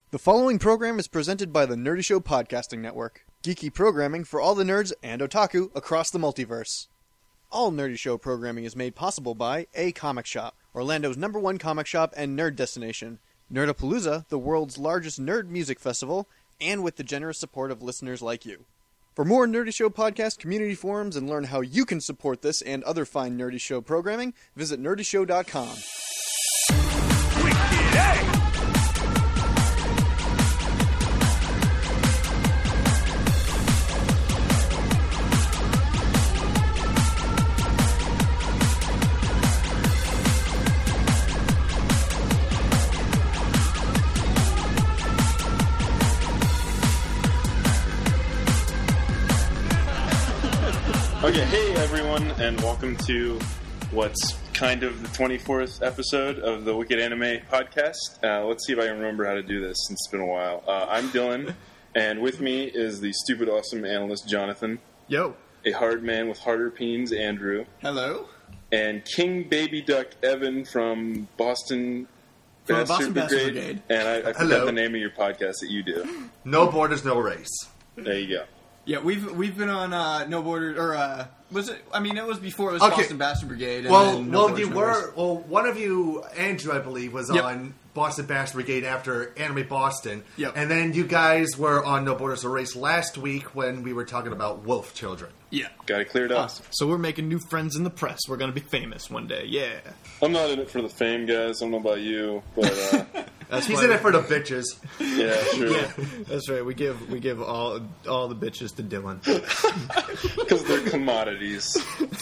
The following program is presented by the Nerdy Show Podcasting Network. Geeky programming for all the nerds and otaku across the multiverse. All Nerdy Show programming is made possible by A Comic Shop, Orlando's #1 comic shop and nerd destination. Nerdapalooza, the world's largest nerd music festival, and with the generous support of listeners like you. For more Nerdy Show podcast community forums and learn how you can support this and other fine Nerdy Show programming, visit nerdyshow.com. Okay, hey everyone, and welcome to what's kind of the 24th episode of the Wicked Anime Podcast. Let's see if I can remember how to do this since it's been a while. I'm Dylan, and with me is the stupid awesome analyst Jonathan. Yo. A hard man with harder peens, Andrew. Hello. And King Baby Duck Evan from Boston Bastard Brigade. And I forgot the name of your podcast that you do. No Borders, No Race. There you go. Yeah, we've been on No Borders, or was it? I mean, it was before it was Boston Bastard Brigade. And one of you, Andrew, I believe, was on Boston Bastard Brigade after Anime Boston. Yep. And then you guys were on No Borders, No Race last week when we were talking about wolf children. Yeah, got it cleared up. Awesome. So we're making new friends in the press. We're going to be famous one day. Yeah. I'm not in it for the fame, guys. I don't know about you, but he's in it for the bitches. Yeah, sure. Yeah, that's right. We give all the bitches to Dylan because they're commodities.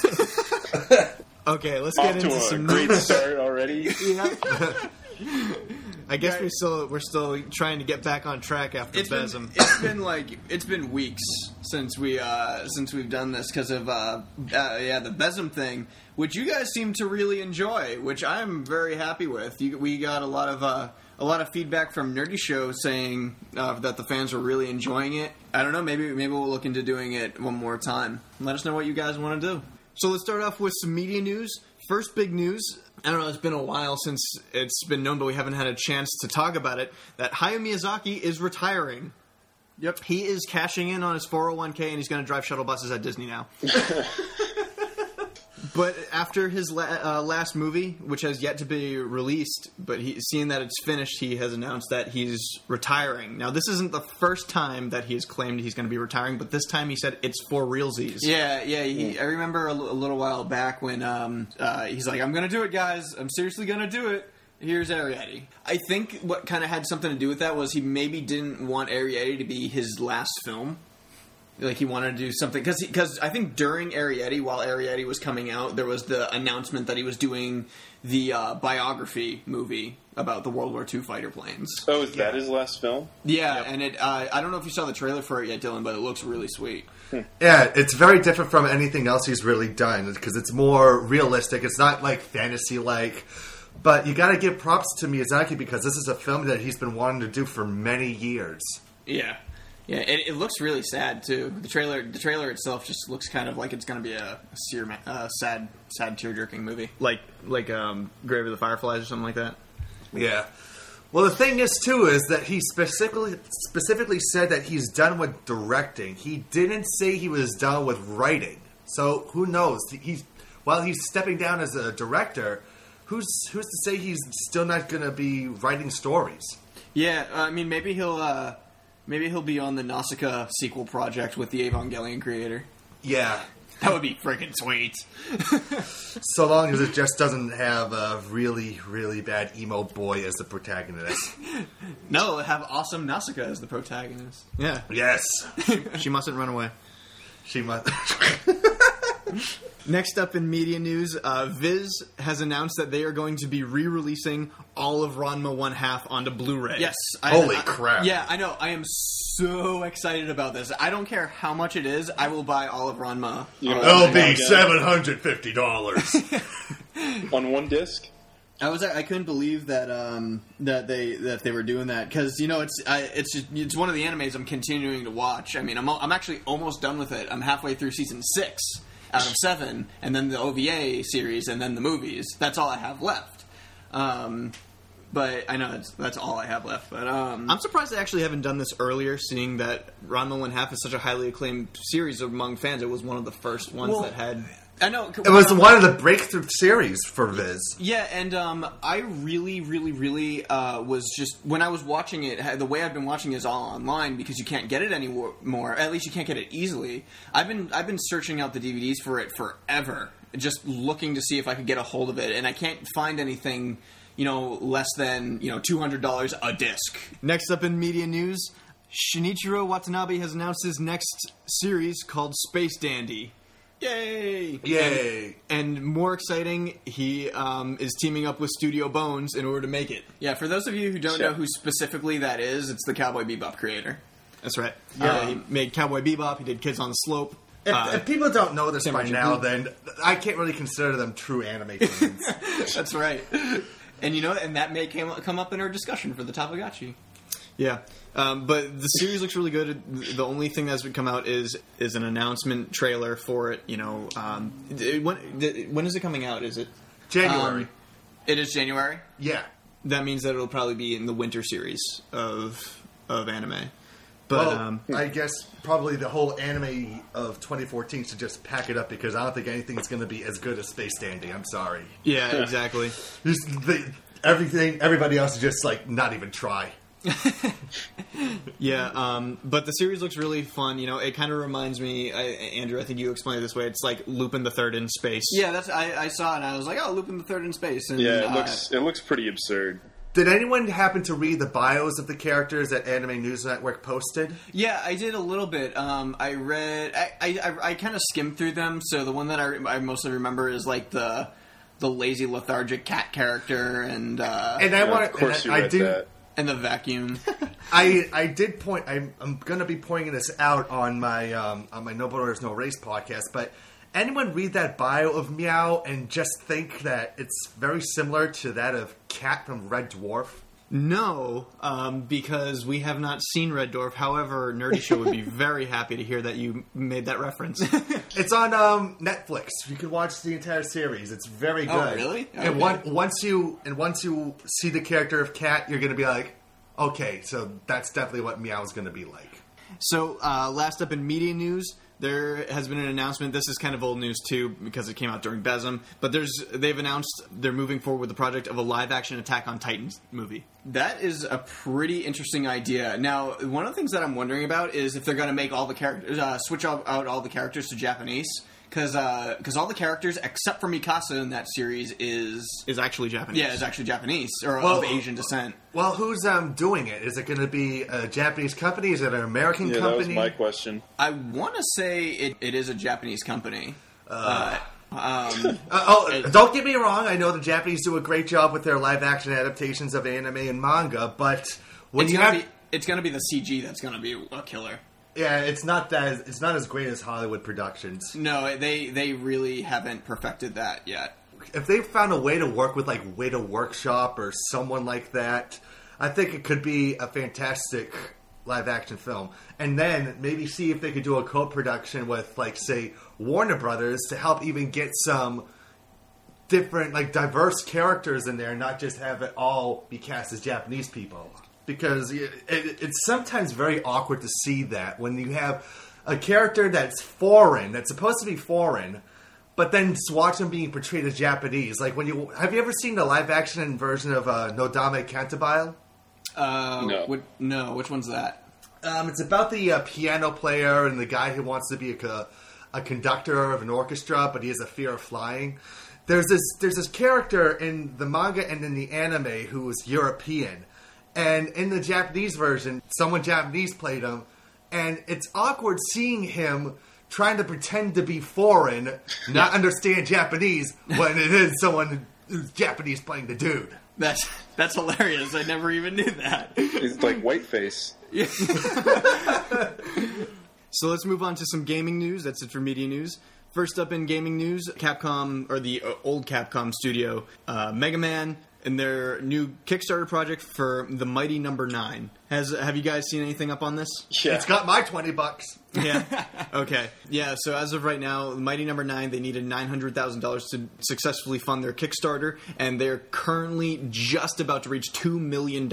Okay, let's get into some great start already. Yeah. I guess we're still trying to get back on track after Besm. It's been weeks since we've done this because of the Besm thing, which you guys seem to really enjoy, which I'm very happy with. We got a lot of feedback from Nerdy Show saying that the fans were really enjoying it. I don't know, maybe we'll look into doing it one more time. Let us know what you guys want to do. So let's start off with some media news. First big news, I don't know, it's been a while since it's been known, but we haven't had a chance to talk about it, that Hayao Miyazaki is retiring. Yep. He is cashing in on his 401k and he's going to drive shuttle buses at Disney now. But after his last movie, which has yet to be released, but seeing that it's finished, he has announced that he's retiring. Now, this isn't the first time that he has claimed he's going to be retiring, but this time he said it's for realsies. Yeah. I remember a little while back when he's like, I'm going to do it, guys. I'm seriously going to do it. Here's Arrietty. I think what kind of had something to do with that was he maybe didn't want Arrietty to be his last film. Like, he wanted to do something... Because I think during Arrietty, while Arrietty was coming out, there was the announcement that he was doing the biography movie about the World War II fighter planes. Oh, is that his last film? Yeah, yep. And I don't know if you saw the trailer for it yet, Dylan, but it looks really sweet. Yeah, it's very different from anything else he's really done, because it's more realistic. It's not, like, fantasy-like. But you gotta give props to Miyazaki, because this is a film that he's been wanting to do for many years. Yeah. Yeah, it looks really sad too. The trailer itself just looks kind of like it's going to be a sad tear-jerking movie, like Grave of the Fireflies or something like that. Yeah. Well, the thing is too is that he specifically said that he's done with directing. He didn't say he was done with writing. So who knows? While he's stepping down as a director, who's to say he's still not going to be writing stories? Yeah, I mean maybe he'll be on the Nausicaa sequel project with the Evangelion creator. Yeah. That would be freaking sweet. So long as it just doesn't have a really, really bad emo boy as the protagonist. No, have awesome Nausicaa as the protagonist. Yeah. Yes. She mustn't run away. She must... Next up in media news, Viz has announced that they are going to be re-releasing all of Ranma 1/2 onto Blu-ray. Yes. Holy crap. Yeah, I know. I am so excited about this. I don't care how much it is. I will buy all of Ranma. It'll be $750. On one disc? I couldn't believe that that they were doing that, because it's one of the animes I'm continuing to watch. I mean, I'm actually almost done with it. I'm halfway through season 6 out of 7, and then the OVA series, and then the movies. That's all I have left. But I know that's all I have left. But I'm surprised they actually haven't done this earlier, seeing that Ranma 1/2 is such a highly acclaimed series among fans. It was one of the first ones that had... I know. It was one of the breakthrough series for Viz. Yeah, and I really was just... When I was watching it, the way I've been watching it is all online because you can't get it anymore. At least you can't get it easily. I've been searching out the DVDs for it forever, just looking to see if I could get a hold of it, and I can't find anything, less than, $200 a disc. Next up in media news, Shinichiro Watanabe has announced his next series called Space Dandy. Yay! Yay! And more exciting, he is teaming up with Studio Bones in order to make it. Yeah, for those of you who don't know who specifically that is, it's the Cowboy Bebop creator. That's right. Yeah, he made Cowboy Bebop, he did Kids on the Slope. If people don't know this by Samurai now, Champloo. then I can't really consider them true anime fans. That's right. And and that may come up in our discussion for the Tamagotchi. Yeah, but the series looks really good. The only thing that's come out is an announcement trailer for it. When is it coming out? Is it January. It is January. Yeah. That means that it'll probably be in the winter series of anime. But I guess probably the whole anime of 2014 should just pack it up because I don't think anything's going to be as good as Space Dandy. I'm sorry. Yeah, exactly. Everybody else is just not even try. Yeah, but the series looks really fun. It kind of reminds me, Andrew, I think you explained it this way. It's like Lupin the Third in space. Yeah, I saw it and I was like, oh, Lupin the Third in space. And, Yeah, it looks pretty absurd. Did anyone happen to read the bios of the characters that Anime News Network posted? Yeah, I did a little bit. I read... I kind of skimmed through them, so the one that I mostly remember is like the lazy, lethargic cat character and Of course you read that. And the vacuum. I did point. I'm going to be pointing this out on my No Borders No Race podcast. But anyone read that bio of Meow and just think that it's very similar to that of Cat from Red Dwarf? No, because we have not seen Red Dwarf. However, Nerdy Show would be very happy to hear that you made that reference. It's on Netflix. You can watch the entire series. It's very good. Oh, really? And Okay. once you see the character of Cat, you're going to be like, okay, so that's definitely what Meow is going to be like. So, last up in media news, there has been an announcement. This is kind of old news too because it came out during BESM. But they've announced they're moving forward with the project of a live-action Attack on Titan movie. That is a pretty interesting idea. Now, one of the things that I'm wondering about is if they're going to make all the characters switch out all the characters to Japanese, because all the characters except for Mikasa in that series is actually Japanese. is actually Japanese or of Asian descent. Well, who's doing it? Is it going to be a Japanese company? Is it an American Yeah, company? that was my question. I want to say it is a Japanese company. Don't get me wrong. I know the Japanese do a great job with their live-action adaptations of anime and manga, but when It's going to be the CG that's going to be a killer. yeah, it's not as great as Hollywood productions. No, they really haven't perfected that yet. If they found a way to work with like Weta Workshop or someone like that, I think it could be a fantastic live-action film. And then maybe see if they could do a co-production with, like, say, Warner Brothers to help even get some different, like, diverse characters in there, and not just have it all be cast as Japanese people. Because it's sometimes very awkward to see that when you have a character that's foreign, that's supposed to be foreign, but then just watch them being portrayed as Japanese. Like, have you ever seen the live-action version of Nodame Cantabile? No. No, which one's that? It's about the piano player and the guy who wants to be a conductor of an orchestra, but he has a fear of flying. There's this character in the manga and in the anime who is European, and in the Japanese version, someone Japanese played him, and it's awkward seeing him trying to pretend to be foreign, not understand Japanese, when it is someone who's Japanese playing the dude. That's hilarious. I never even knew that. It's like whiteface. So let's move on to some gaming news. That's it for media news. First up in gaming news, Capcom, or the old Capcom studio, Mega Man in their new Kickstarter project for The Mighty Number 9. Have you guys seen anything up on this? Yeah. It's got my $20. Yeah. Okay. Yeah. So as of right now, The Mighty Number 9, they needed $900,000 to successfully fund their Kickstarter, and they're currently just about to reach $2 million.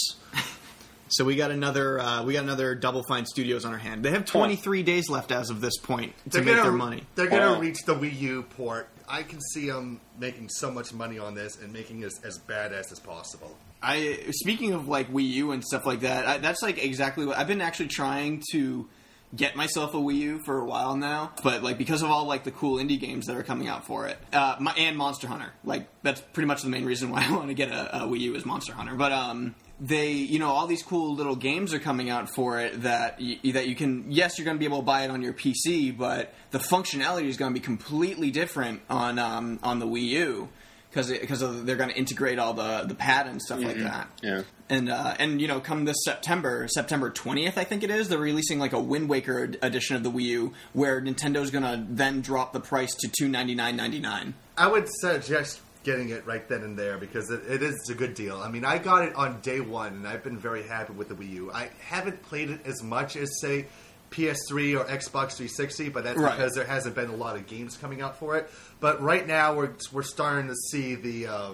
So we got another Double Fine Studios on our hand. They have 23 days left as of this point to make their money. They're going to reach the Wii U port. I can see them making so much money on this and making it as badass as possible. Speaking of like Wii U and stuff like that, that's like exactly what I've been actually trying to get myself a Wii U for a while now, but like because of all like the cool indie games that are coming out for it, and Monster Hunter, like that's pretty much the main reason why I want to get a Wii U is Monster Hunter. But they, all these cool little games are coming out for it that you can. Yes, you're going to be able to buy it on your PC, but the functionality is going to be completely different on the Wii U. Because they're going to integrate all the pad and stuff like that. Yeah. And come this September 20th, I think it is, they're releasing like a Wind Waker edition of the Wii U, where Nintendo's going to then drop the price to $299.99. I would suggest getting it right then and there because it is a good deal. I mean, I got it on day one, and I've been very happy with the Wii U. I haven't played it as much as, say, PS3 or Xbox 360, but that's because there hasn't been a lot of games coming out for it. But right now, we're starting to see the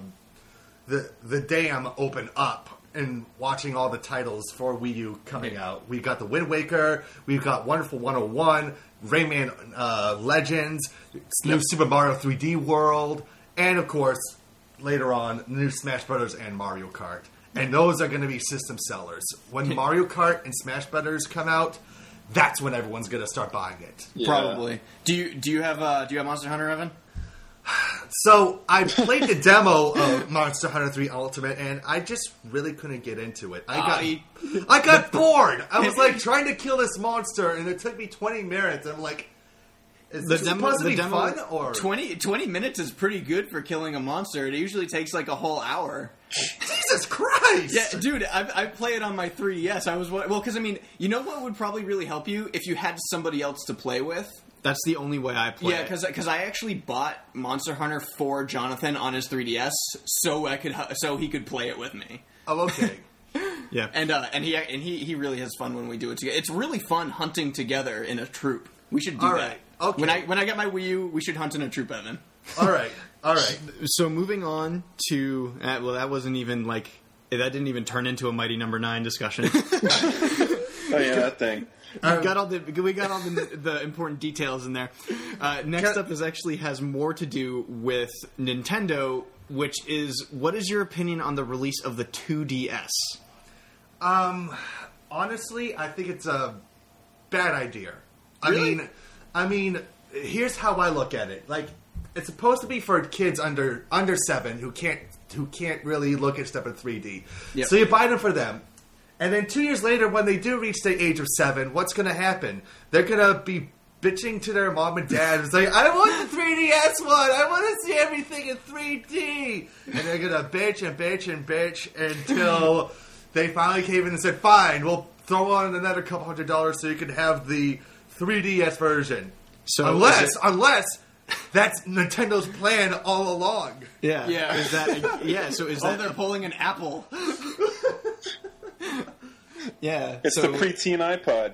dam open up and watching all the titles for Wii U coming out. We've got the Wind Waker, we've got Wonderful 101, Rayman Legends, new Super Mario 3D World, and of course, later on, new Smash Brothers and Mario Kart. And those are going to be system sellers. When Mario Kart and Smash Brothers come out, that's when everyone's going to start buying it. Yeah. Probably. Do you have Monster Hunter, Evan? So I played the demo of Monster Hunter 3 Ultimate, and I just really couldn't get into it. I got bored. I was like trying to kill this monster, and it took me 20 minutes. I'm like, is this supposed to be fun? Or 20 minutes is pretty good for killing a monster. It usually takes like a whole hour. Jesus Christ! Yeah, dude, I play it on my 3DS. I was because I mean, you know what would probably really help you if you had somebody else to play with. That's the only way I play. Yeah, because I actually bought Monster Hunter for Jonathan on his 3DS so he could play it with me. Oh, okay. Yeah, and he really has fun when we do it together. It's really fun hunting together in a troop. We should do that. Okay. When I get my Wii U, we should hunt in a troop, Evan. All right. So moving on to that wasn't even like that didn't even turn into a Mighty Number 9 discussion. Oh yeah, that thing. We got all the important details in there. Next up has more to do with Nintendo, which is what is your opinion on the release of the 2DS? Honestly, I think it's a bad idea. Really? I mean, here's how I look at it. Like, it's supposed to be for kids under 7 who can't really look at stuff in 3D. Yep. So you buy them for them. And then 2 years later, when they do reach the age of 7, what's going to happen? They're going to be bitching to their mom and dad and say, I want the 3DS one! I want to see everything in 3D! And they're going to bitch and bitch and bitch until they finally cave in and said, fine, we'll throw on another couple $100 so you can have the 3DS version. So unless that's Nintendo's plan all along. Yeah. Is that they're pulling an Apple. Yeah, it's the preteen iPod.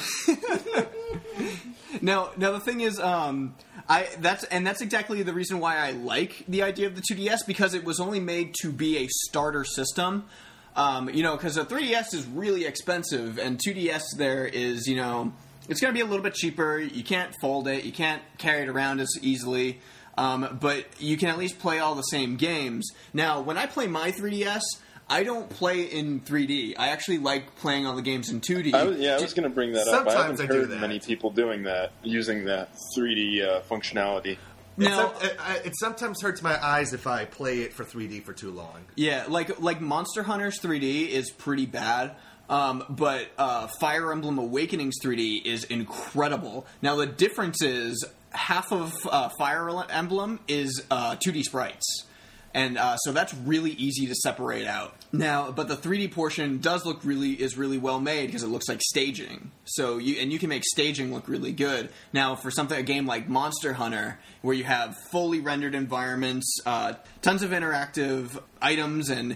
Now the thing is, that's exactly the reason why I like the idea of the 2DS, because it was only made to be a starter system. Because the 3DS is really expensive, and 2DS there is, it's going to be a little bit cheaper. You can't fold it, you can't carry it around as easily, but you can at least play all the same games. Now, when I play my 3DS, I don't play in 3D. I actually like playing all the games in 2D. I was going to bring that up. I haven't heard that. Many people doing that, using that 3D functionality. Now, it sometimes hurts my eyes if I play it for 3D for too long. Yeah, like Monster Hunter's 3D is pretty bad, but Fire Emblem Awakening's 3D is incredible. Now, the difference is half of Fire Emblem is 2D sprites. And so that's really easy to separate out. Now, but the 3D portion does look is really well made because it looks like staging. So you can make staging look really good. Now, for a game like Monster Hunter, where you have fully rendered environments, tons of interactive items and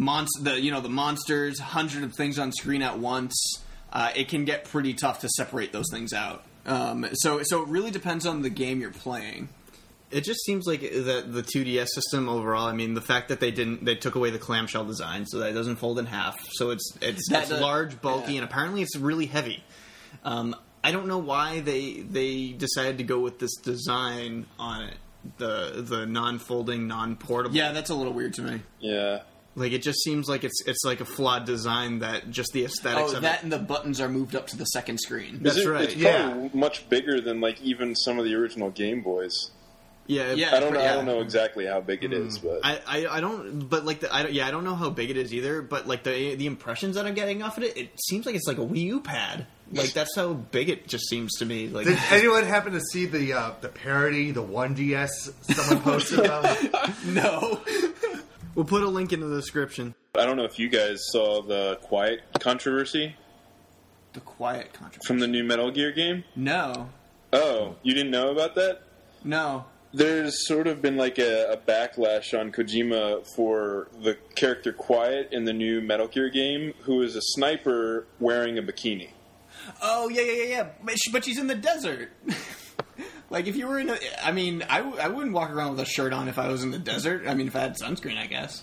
the monsters, hundreds of things on screen at once, it can get pretty tough to separate those things out. So it really depends on the game you're playing. It just seems like the 2DS system overall. I mean, the fact that they took away the clamshell design, so that it doesn't fold in half. So it's large, bulky, and apparently it's really heavy. I don't know why they decided to go with this design on it, the non-folding, non-portable. Yeah, that's a little weird to me. Yeah. Like, it just seems like it's like a flawed design that just the aesthetics of it. And the buttons are moved up to the second screen. That's right. It's probably much bigger than like even some of the original Game Boys. Yeah. I don't know exactly how big it is, but I don't know how big it is either. But like the impressions that I'm getting off of it, it seems like it's like a Wii U pad. Like, that's how big it just seems to me. Like, did anyone happen to see the parody, the 1DS someone posted about? No. We'll put a link in the description. I don't know if you guys saw the Quiet controversy. The Quiet controversy from the new Metal Gear game? No. Oh, you didn't know about that? No. There's sort of been like a backlash on Kojima for the character Quiet in the new Metal Gear game, who is a sniper wearing a bikini. Oh, yeah. But she's in the desert. Like, if you were in I mean, I wouldn't walk around with a shirt on if I was in the desert. I mean, if I had sunscreen, I guess.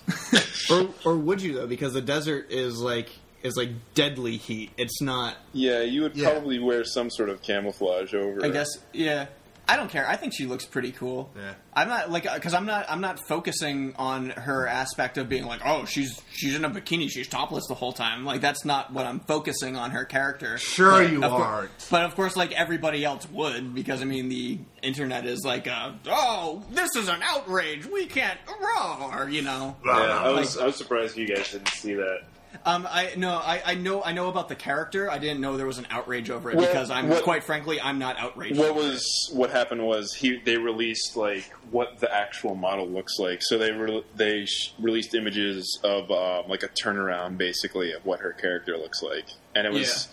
or would you, though? Because the desert is like deadly heat. It's not... Yeah, you would probably wear some sort of camouflage over I guess, yeah. I don't care. I think she looks pretty cool. Yeah. I'm not like because I'm not focusing on her aspect of being like, oh, she's in a bikini, she's topless the whole time. Like, that's not what I'm focusing on her character. Sure, you aren't. But of course, like everybody else would, because I mean, the internet is like, oh, this is an outrage. We can't roar, you know. Yeah, I was surprised you guys didn't see that. I know about the character. I didn't know there was an outrage over it because quite frankly, I'm not outraged. What happened was they released like what the actual model looks like. So they released images of like a turnaround, basically, of what her character looks like, and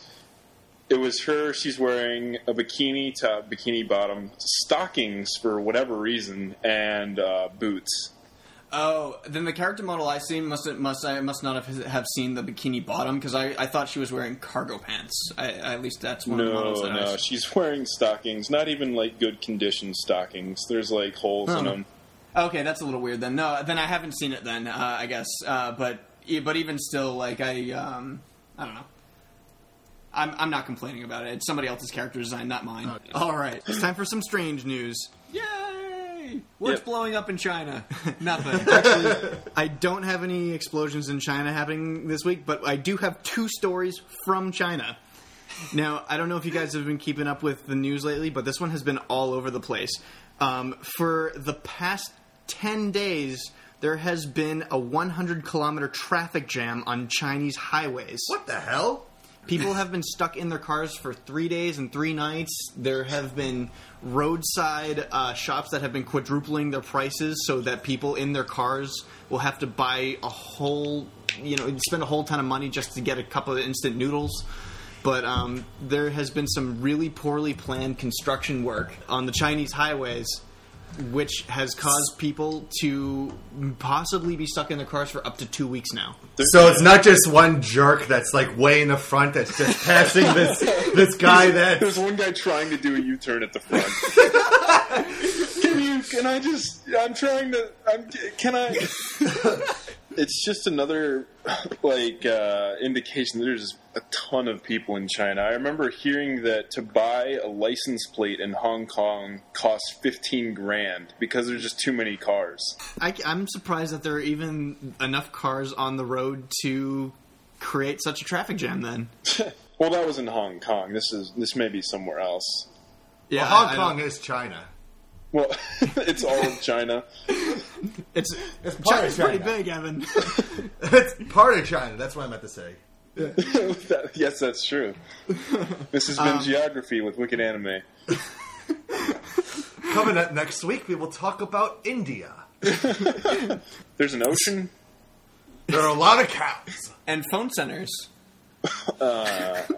it was her. She's wearing a bikini top, bikini bottom, stockings for whatever reason, and boots. Oh, then the character model I seen must not have seen the bikini bottom, because I thought she was wearing cargo pants. At least that's one of the models that I saw. She's wearing stockings. Not even like good condition stockings. There's like holes in them. Okay, that's a little weird then. No, then I haven't seen it then. I guess, but even still, like I don't know. I'm not complaining about it. It's somebody else's character design, not mine. Okay. All right, it's time for some strange news. Yay! What's blowing up in China? Nothing. Actually, I don't have any explosions in China happening this week, but I do have 2 stories from China. Now, I don't know if you guys have been keeping up with the news lately, but this one has been all over the place. For the past 10 days, there has been a 100-kilometer traffic jam on Chinese highways. What the hell? People have been stuck in their cars for 3 days and 3 nights. There have been roadside shops that have been quadrupling their prices so that people in their cars will have to buy spend a whole ton of money just to get a cup of instant noodles. But there has been some really poorly planned construction work on the Chinese highways, which has caused people to possibly be stuck in their cars for up to 2 weeks now. So it's not just one jerk that's like way in the front that's just passing this guy that... There's one guy trying to do a U-turn at the front. It's just another indication that there's a ton of people in China. I remember hearing that to buy a license plate in Hong Kong costs $15,000 because there's just too many cars. I'm surprised that there are even enough cars on the road to create such a traffic jam then. Well, that was in Hong Kong. This may be somewhere else. Yeah, well, Hong Kong is China. Well, it's all in China. It's part of China. Pretty big, Evan. It's part of China. That's what I meant to say. Yeah. Yes, that's true. This has been Geography with Wicked Anime. Coming up next week, we will talk about India. There's an ocean. There are a lot of cows. And phone centers. Metro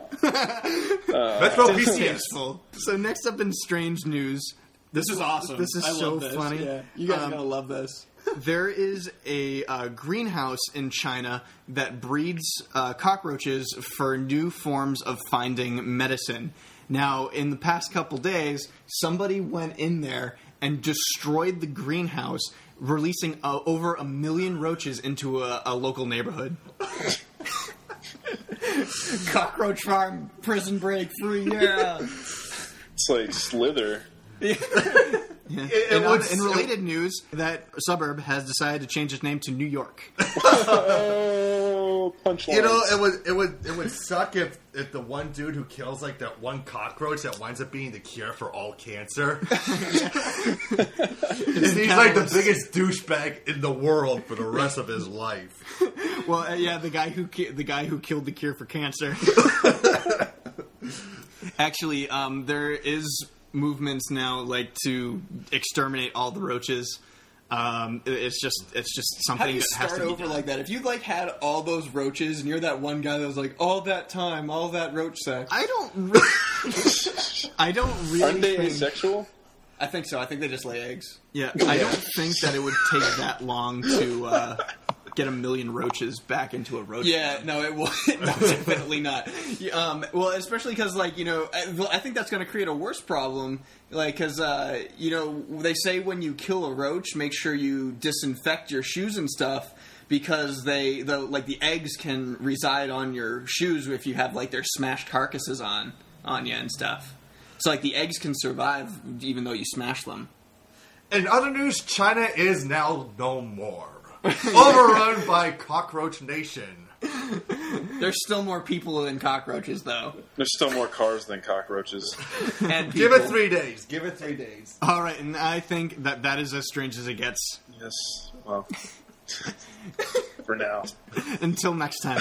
PCS. So next up in strange news. This is awesome. This is I so love this. funny. Yeah, you guys are going to love this. There is a greenhouse in China that breeds cockroaches for new forms of finding medicine. Now, in the past couple days, somebody went in there and destroyed the greenhouse, releasing over 1 million roaches into a local neighborhood. Cockroach farm, prison break, free, yeah. It's like Slither. Yeah. In related news, that suburb has decided to change its name to New York. Oh, punchline. You know, it would suck if the one dude who kills like that one cockroach that winds up being the cure for all cancer. He's like the biggest douchebag in the world for the rest of his life. Well, yeah, the guy who killed the cure for cancer. Actually, there is movements now like to exterminate all the roaches. It's just something How do you that has start to be over done. like that? If you like had all those roaches and you're that one guy that was like, all that time, all that roach sex. I don't really Aren't they think, asexual? I think so. I think they just lay eggs. yeah, I don't think that it would take that long to get 1 million roaches back into a roach. Yeah, no, it will. No, definitely not. Well, especially because, like, you know, I think that's going to create a worse problem. Like, because, you know, they say when you kill a roach, make sure you disinfect your shoes and stuff because the eggs can reside on your shoes if you have, like, their smashed carcasses on you and stuff. So, like, the eggs can survive even though you smash them. In other news, China is now no more. Overrun by Cockroach Nation. There's still more people than cockroaches, though. There's still more cars than cockroaches. And Give people. it 3 days. Give it 3 days. All right, and I think that is as strange as it gets. Yes. Well, for now. Until next time.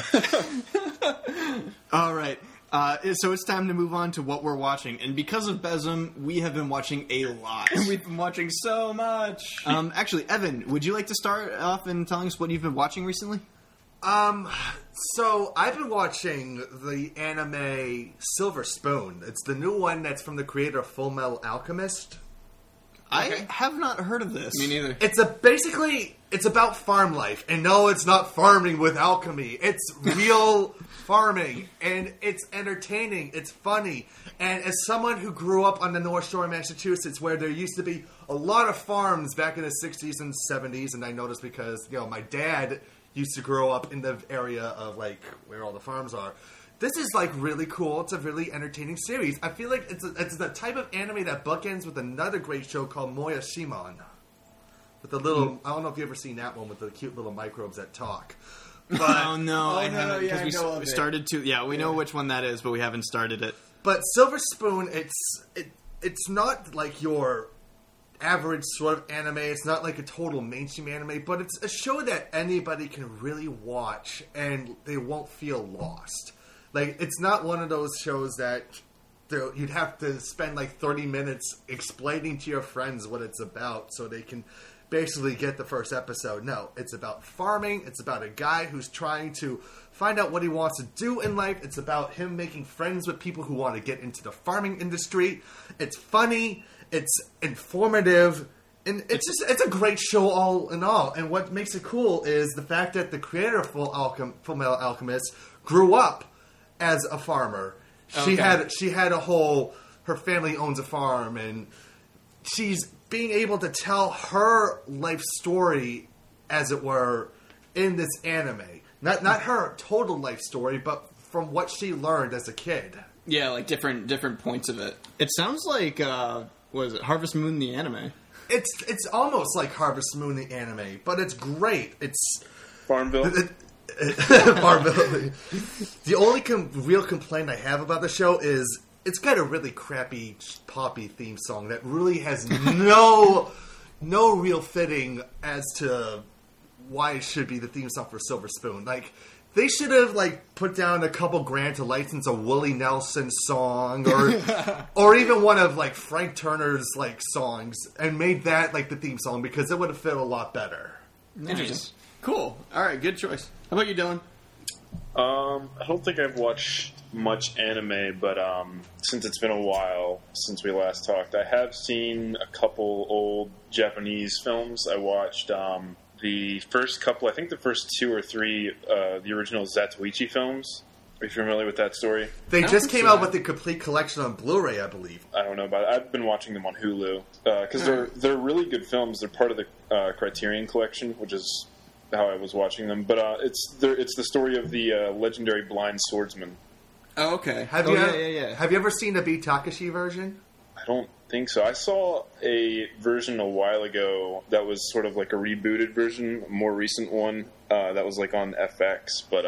All right. So it's time to move on to what we're watching. And because of Besm, we have been watching a lot. We've been watching so much. Actually, Evan, would you like to start off in telling us what you've been watching recently? So I've been watching the anime Silver Spoon. It's the new one that's from the creator of Full Metal Alchemist. I have not heard of this. Me neither. It's it's about farm life. And no, it's not farming with alchemy. It's real farming. And it's entertaining. It's funny. And as someone who grew up on the North Shore of Massachusetts, where there used to be a lot of farms back in the 60s and 70s, and I noticed because, you know, my dad used to grow up in the area of, like, where all the farms are. This is, like, really cool. It's a really entertaining series. I feel like it's the type of anime that bookends with another great show called Moya Shimon. With the little... I don't know if you've ever seen that one with the cute little microbes that talk. But, Oh, no, I no, haven't. yeah, I Because know of we it. started to... Yeah, we know which one that is, but we haven't started it. But Silver Spoon, it's not like your average sort of anime. It's not like a total mainstream anime, but it's a show that anybody can really watch and they won't feel lost. Like, it's not one of those shows that you'd have to spend like 30 minutes explaining to your friends what it's about so they can basically get the first episode. No, it's about farming. It's about a guy who's trying to find out what he wants to do in life. It's about him making friends with people who want to get into the farming industry. It's funny. It's informative. And it's a great show all in all. And what makes it cool is the fact that the creator of Full Metal Alchemist grew up as a farmer. She had a whole... Her family owns a farm, and she's being able to tell her life story, as it were, in this anime. Not her total life story, but from what she learned as a kid. Yeah, like different points of it. It sounds like, what is it, Harvest Moon the anime? It's almost like Harvest Moon the anime, but it's great. It's Farmville. Farmville. The only real complaint I have about the show is it's got a really crappy poppy theme song that really has no real fitting as to why it should be the theme song for Silver Spoon. Like, They should have put down a couple grand to license a Willie Nelson song, or even one of Frank Turner's songs, and made that the theme song, because it would have fit a lot better. Nice. Interesting. Cool. All right, good choice. How about you, Dylan? I don't think I've watched much anime, but since it's been a while since we last talked, I have seen a couple old Japanese films. I watched the first couple, I think the first 2 or 3, the original Zatoichi films. Are you familiar with that story? They just came out with the complete collection on Blu-ray, I believe. I don't know about it. I've been watching them on Hulu because they're really good films. They're part of the Criterion Collection, which is how I was watching them. But it's the story of the legendary blind swordsman. Oh, okay. Have you ever seen the Beat Takashi version? I don't think so. I saw a version a while ago that was sort of like a rebooted version, a more recent one that was on FX. But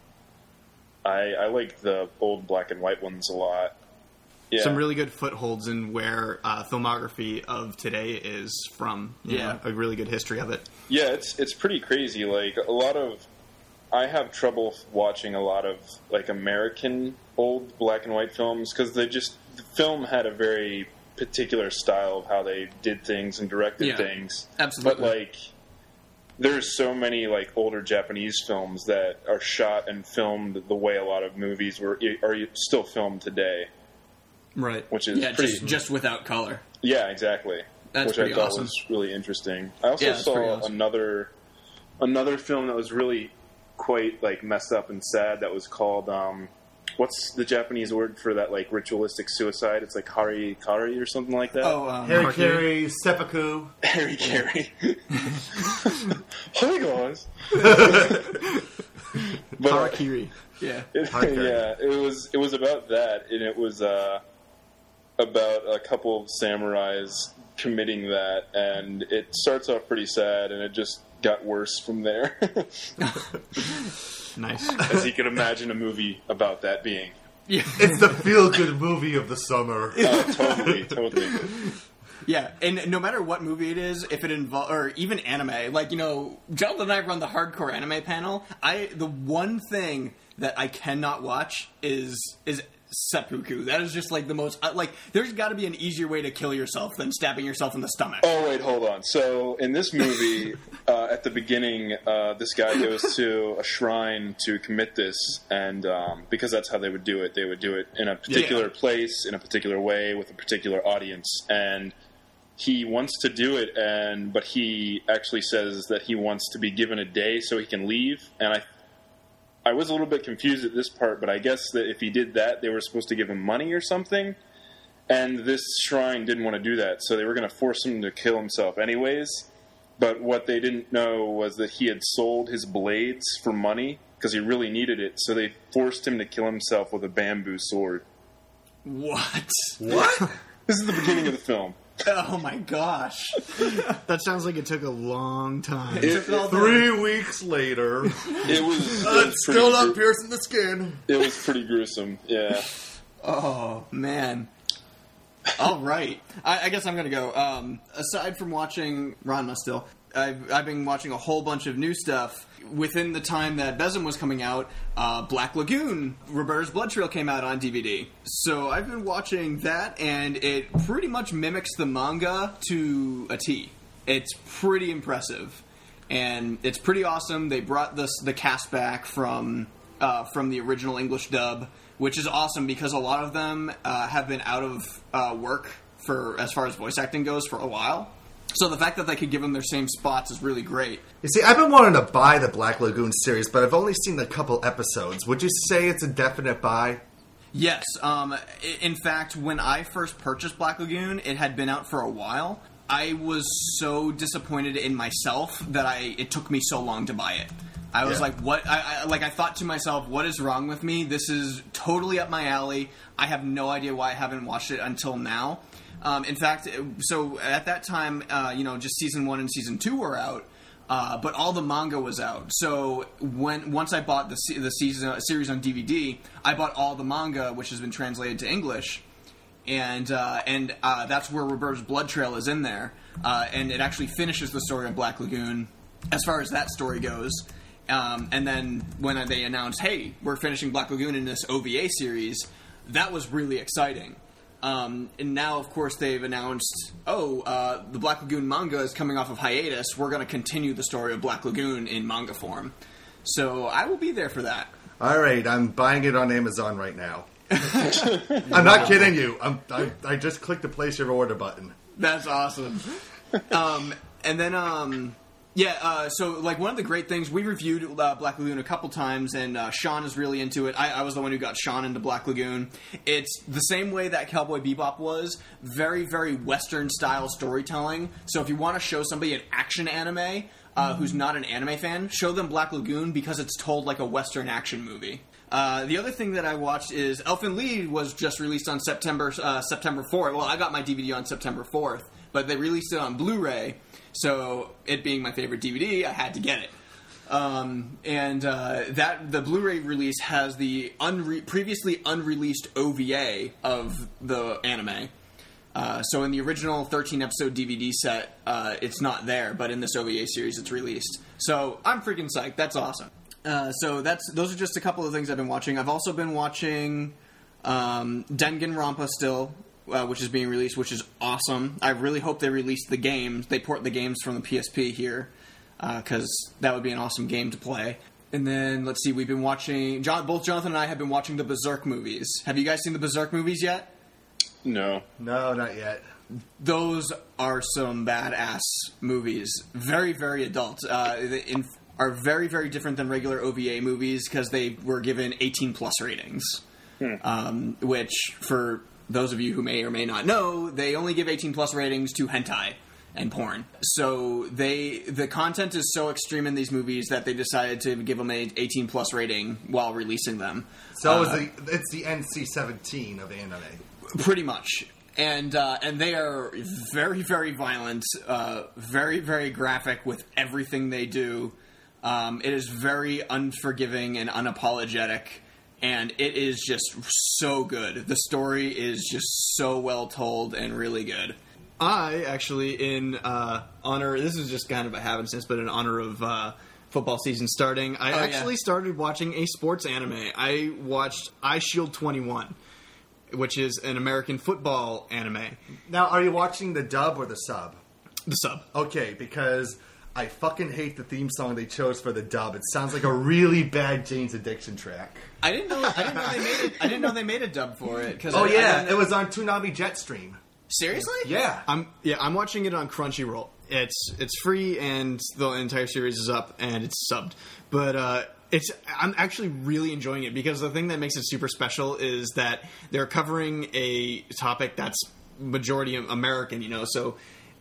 I like the old black and white ones a lot. Yeah. Some really good footholds in where filmography of today is from. Yeah, a really good history of it. Yeah, it's pretty crazy. I have trouble watching a lot of American old black and white films because the film had a very particular style of how they did things and directed things. Absolutely. But there's so many older Japanese films that are shot and filmed the way a lot of movies are still filmed today. Right. Which is pretty just without color. Yeah, exactly. That's which I thought awesome. Was really interesting. I also saw another film that was really quite like messed up and sad. That was called what's the Japanese word for that like ritualistic suicide? It's like harikari or something like that. Oh, harikari, seppuku. Harikari. Hi guys. Harakiri. Yeah. It was about that, and it was about a couple of samurais committing that, and it starts off pretty sad, and it just got worse from there. Nice. As you could imagine a movie about that being. Yeah. It's the feel-good movie of the summer. Totally. Yeah, and no matter what movie it is, if it involves, or even anime, like, Jonathan and I run the hardcore anime panel. The one thing that I cannot watch is seppuku. That is just like the most, there's got to be an easier way to kill yourself than stabbing yourself in the stomach. Oh, wait, hold on. So, in this movie, at the beginning, this guy goes to a shrine to commit this, and because that's how they would do it. They would do it in a particular place, in a particular way, with a particular audience, and he wants to do it, but he actually says that he wants to be given a day so he can leave, and I was a little bit confused at this part, but I guess that if he did that, they were supposed to give him money or something, and this shrine didn't want to do that, so they were going to force him to kill himself anyways, but what they didn't know was that he had sold his blades for money, because he really needed it, so they forced him to kill himself with a bamboo sword. What? This is the beginning of the film. Oh my gosh. That sounds like it took a long time. 3 weeks later. It was still not piercing the skin. It was pretty gruesome, yeah. Oh, man. All right. I guess I'm going to go. Aside from watching Ranma still, I've been watching a whole bunch of new stuff. Within the time that Besem was coming out, Black Lagoon, Roberta's Blood Trail came out on DVD. So I've been watching that, and it pretty much mimics the manga to a T. It's pretty impressive, and it's pretty awesome. They brought the cast back from the original English dub, which is awesome because a lot of them have been out of work for as far as voice acting goes for a while. So the fact that they could give them their same spots is really great. You see, I've been wanting to buy the Black Lagoon series, but I've only seen a couple episodes. Would you say it's a definite buy? Yes. In fact, when I first purchased Black Lagoon, it had been out for a while. I was so disappointed in myself that it took me so long to buy it. I was like, what? I thought to myself, what is wrong with me? This is totally up my alley. I have no idea why I haven't watched it until now. In fact, so at that time, just season 1 and season 2 were out, but all the manga was out. So once I bought the series on DVD, I bought all the manga, which has been translated to English, and that's where Roberta's Blood Trail is in there, and it actually finishes the story of Black Lagoon as far as that story goes. And then when they announced, hey, we're finishing Black Lagoon in this OVA series, that was really exciting. And now, of course, they've announced, the Black Lagoon manga is coming off of hiatus. We're going to continue the story of Black Lagoon in manga form. So I will be there for that. All right, I'm buying it on Amazon right now. I'm not kidding you. I just clicked the place your order button. That's awesome. And then, so, like, one of the great things, we reviewed Black Lagoon a couple times, and Sean is really into it. I was the one who got Sean into Black Lagoon. It's the same way that Cowboy Bebop was, very, very Western-style storytelling. So if you want to show somebody an action anime who's not an anime fan, show them Black Lagoon because it's told like a Western action movie. The other thing that I watched is Elfen Lied was just released on September 4th. Well, I got my DVD on September 4th, but they released it on Blu-ray. So, it being my favorite DVD, I had to get it. The Blu-ray release has the previously unreleased OVA of the anime. So in the original 13-episode DVD set, it's not there, but in this OVA series, it's released. So I'm freaking psyched. That's awesome. Those are just a couple of things I've been watching. I've also been watching Danganronpa still, which is being released, which is awesome. I really hope they release the games. They port the games from the PSP here, because that would be an awesome game to play. And then, let's see, we've been watching... both Jonathan and I have been watching the Berserk movies. Have you guys seen the Berserk movies yet? No. No, not yet. Those are some badass movies. Very, very adult. Are very, very different than regular OVA movies because they were given 18-plus ratings. Which, for those of you who may or may not know, they only give 18-plus ratings to hentai and porn. So the content is so extreme in these movies that they decided to give them an 18-plus rating while releasing them. So it's the NC-17 of anime. Pretty much. And they are very, very violent, very, very graphic with everything they do. It is very unforgiving and unapologetic, and it is just so good. The story is just so well told and really good. I actually, in honor, this is just kind of a happenstance, but in honor of football season starting, I actually started watching a sports anime. I watched iShield 21, which is an American football anime. Now, are you watching the dub or the sub? The sub. Okay, because I fucking hate the theme song they chose for the dub. It sounds like a really bad Jane's Addiction track. I didn't know they made a dub for it. It was on Toonami Jetstream. Seriously? Yeah. I'm watching it on Crunchyroll. It's free and the entire series is up and it's subbed. But I'm actually really enjoying it because the thing that makes it super special is that they're covering a topic that's majority American, so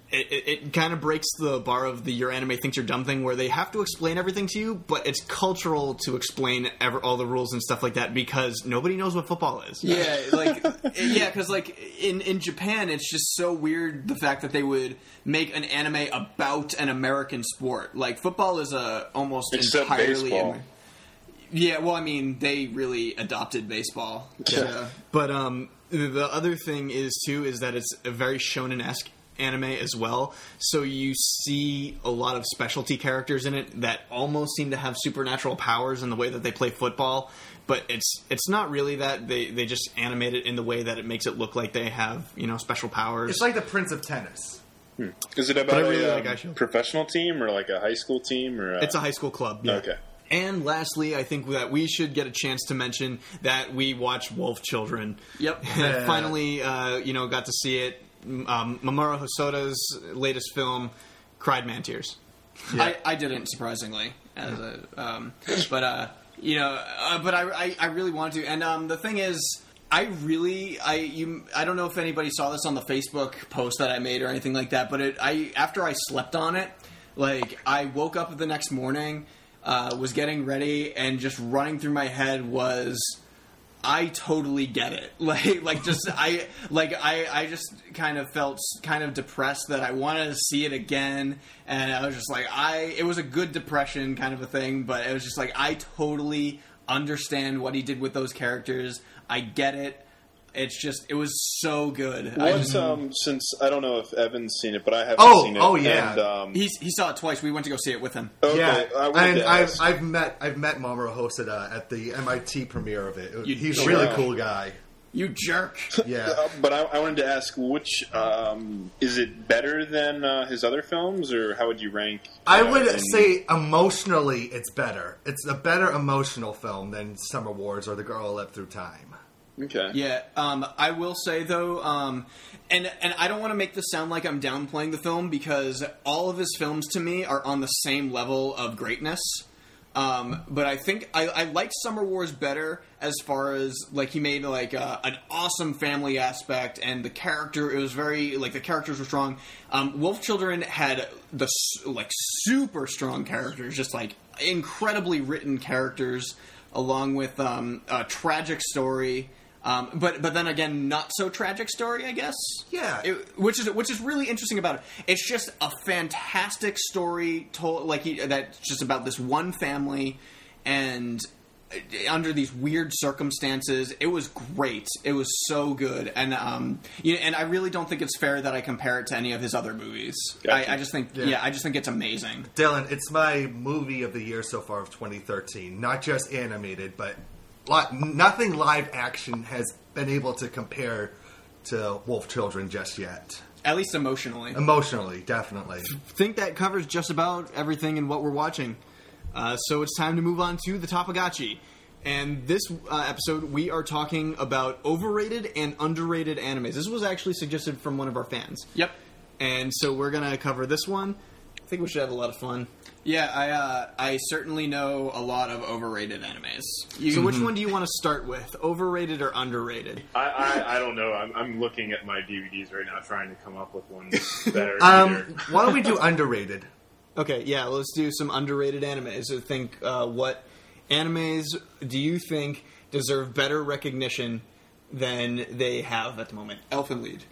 it kind of breaks the bar of the your anime thinks you're dumb thing where they have to explain everything to you, but it's cultural to explain all the rules and stuff like that because nobody knows what football is. Yeah, because in Japan, it's just so weird the fact that they would make an anime about an American sport. Like football is almost except entirely. Baseball. Yeah, well, I mean, they really adopted baseball. Yeah. But the other thing is that it's a very shonen-esque anime as well, so you see a lot of specialty characters in it that almost seem to have supernatural powers in the way that they play football, but it's not really that. They just animate it in the way that it makes it look like they have special powers. It's like the Prince of Tennis. Is it about a professional team or like a high school team? Or It's a high school club. Yeah. Okay. And lastly, I think that we should get a chance to mention that we watched Wolf Children. Yep. Finally, got to see it. Mamoru Hosoda's latest film, Cried Man Tears. Yeah. I didn't, surprisingly, but I really want to. And the thing is, I don't know if anybody saw this on the Facebook post that I made or anything like that, but after I slept on it, I woke up the next morning, was getting ready, and just running through my head was, I totally get it. I just kind of felt kind of depressed that I wanted to see it again, and I was just it was a good depression kind of a thing, but it was just I totally understand what he did with those characters. I get it. it was so good. Since I don't know if Evan's seen it, but I haven't seen it. Oh yeah, and, he saw it twice. We went to go see it with him. Okay, yeah. I've met Mamoru Hosoda at the MIT premiere of it. He's a really cool guy. You jerk. Yeah. But I wanted to ask, which is it better than his other films, or how would you rank? I would say emotionally, it's better. It's a better emotional film than Summer Wars or The Girl Who Leapt Through Time. Okay. Yeah, I will say though, and I don't want to make this sound like I'm downplaying the film, because all of his films to me are on the same level of greatness. But I think I liked Summer Wars better as far as like he made like an awesome family aspect, and the character, it was very like the characters were strong. Wolf Children had the like super strong characters, just like incredibly written characters, along with a tragic story. But then again, not so tragic story, I guess. Yeah, which is really interesting about it. It's just a fantastic story told that's just about this one family, and under these weird circumstances. It was great. It was so good, and and I really don't think it's fair that I compare it to any of his other movies. Gotcha. I just think it's amazing. Dylan, it's my movie of the year so far of 2013. Not just animated, but nothing live action has been able to compare to Wolf Children just yet. At least emotionally. Emotionally, definitely. I think that covers just about everything in what we're watching. So it's time to move on to the Topagachi. And this episode, we are talking about overrated and underrated animes. This was actually suggested from one of our fans. Yep. And so we're going to cover this one. I think we should have a lot of fun. Yeah, I certainly know a lot of overrated animes. So which one do you want to start with? Overrated or underrated? I don't know. I'm looking at my DVDs right now, trying to come up with one better. Why don't we do underrated? Okay, yeah, let's do some underrated animes. So think, what animes do you think deserve better recognition than they have at the moment? Elfen Lied.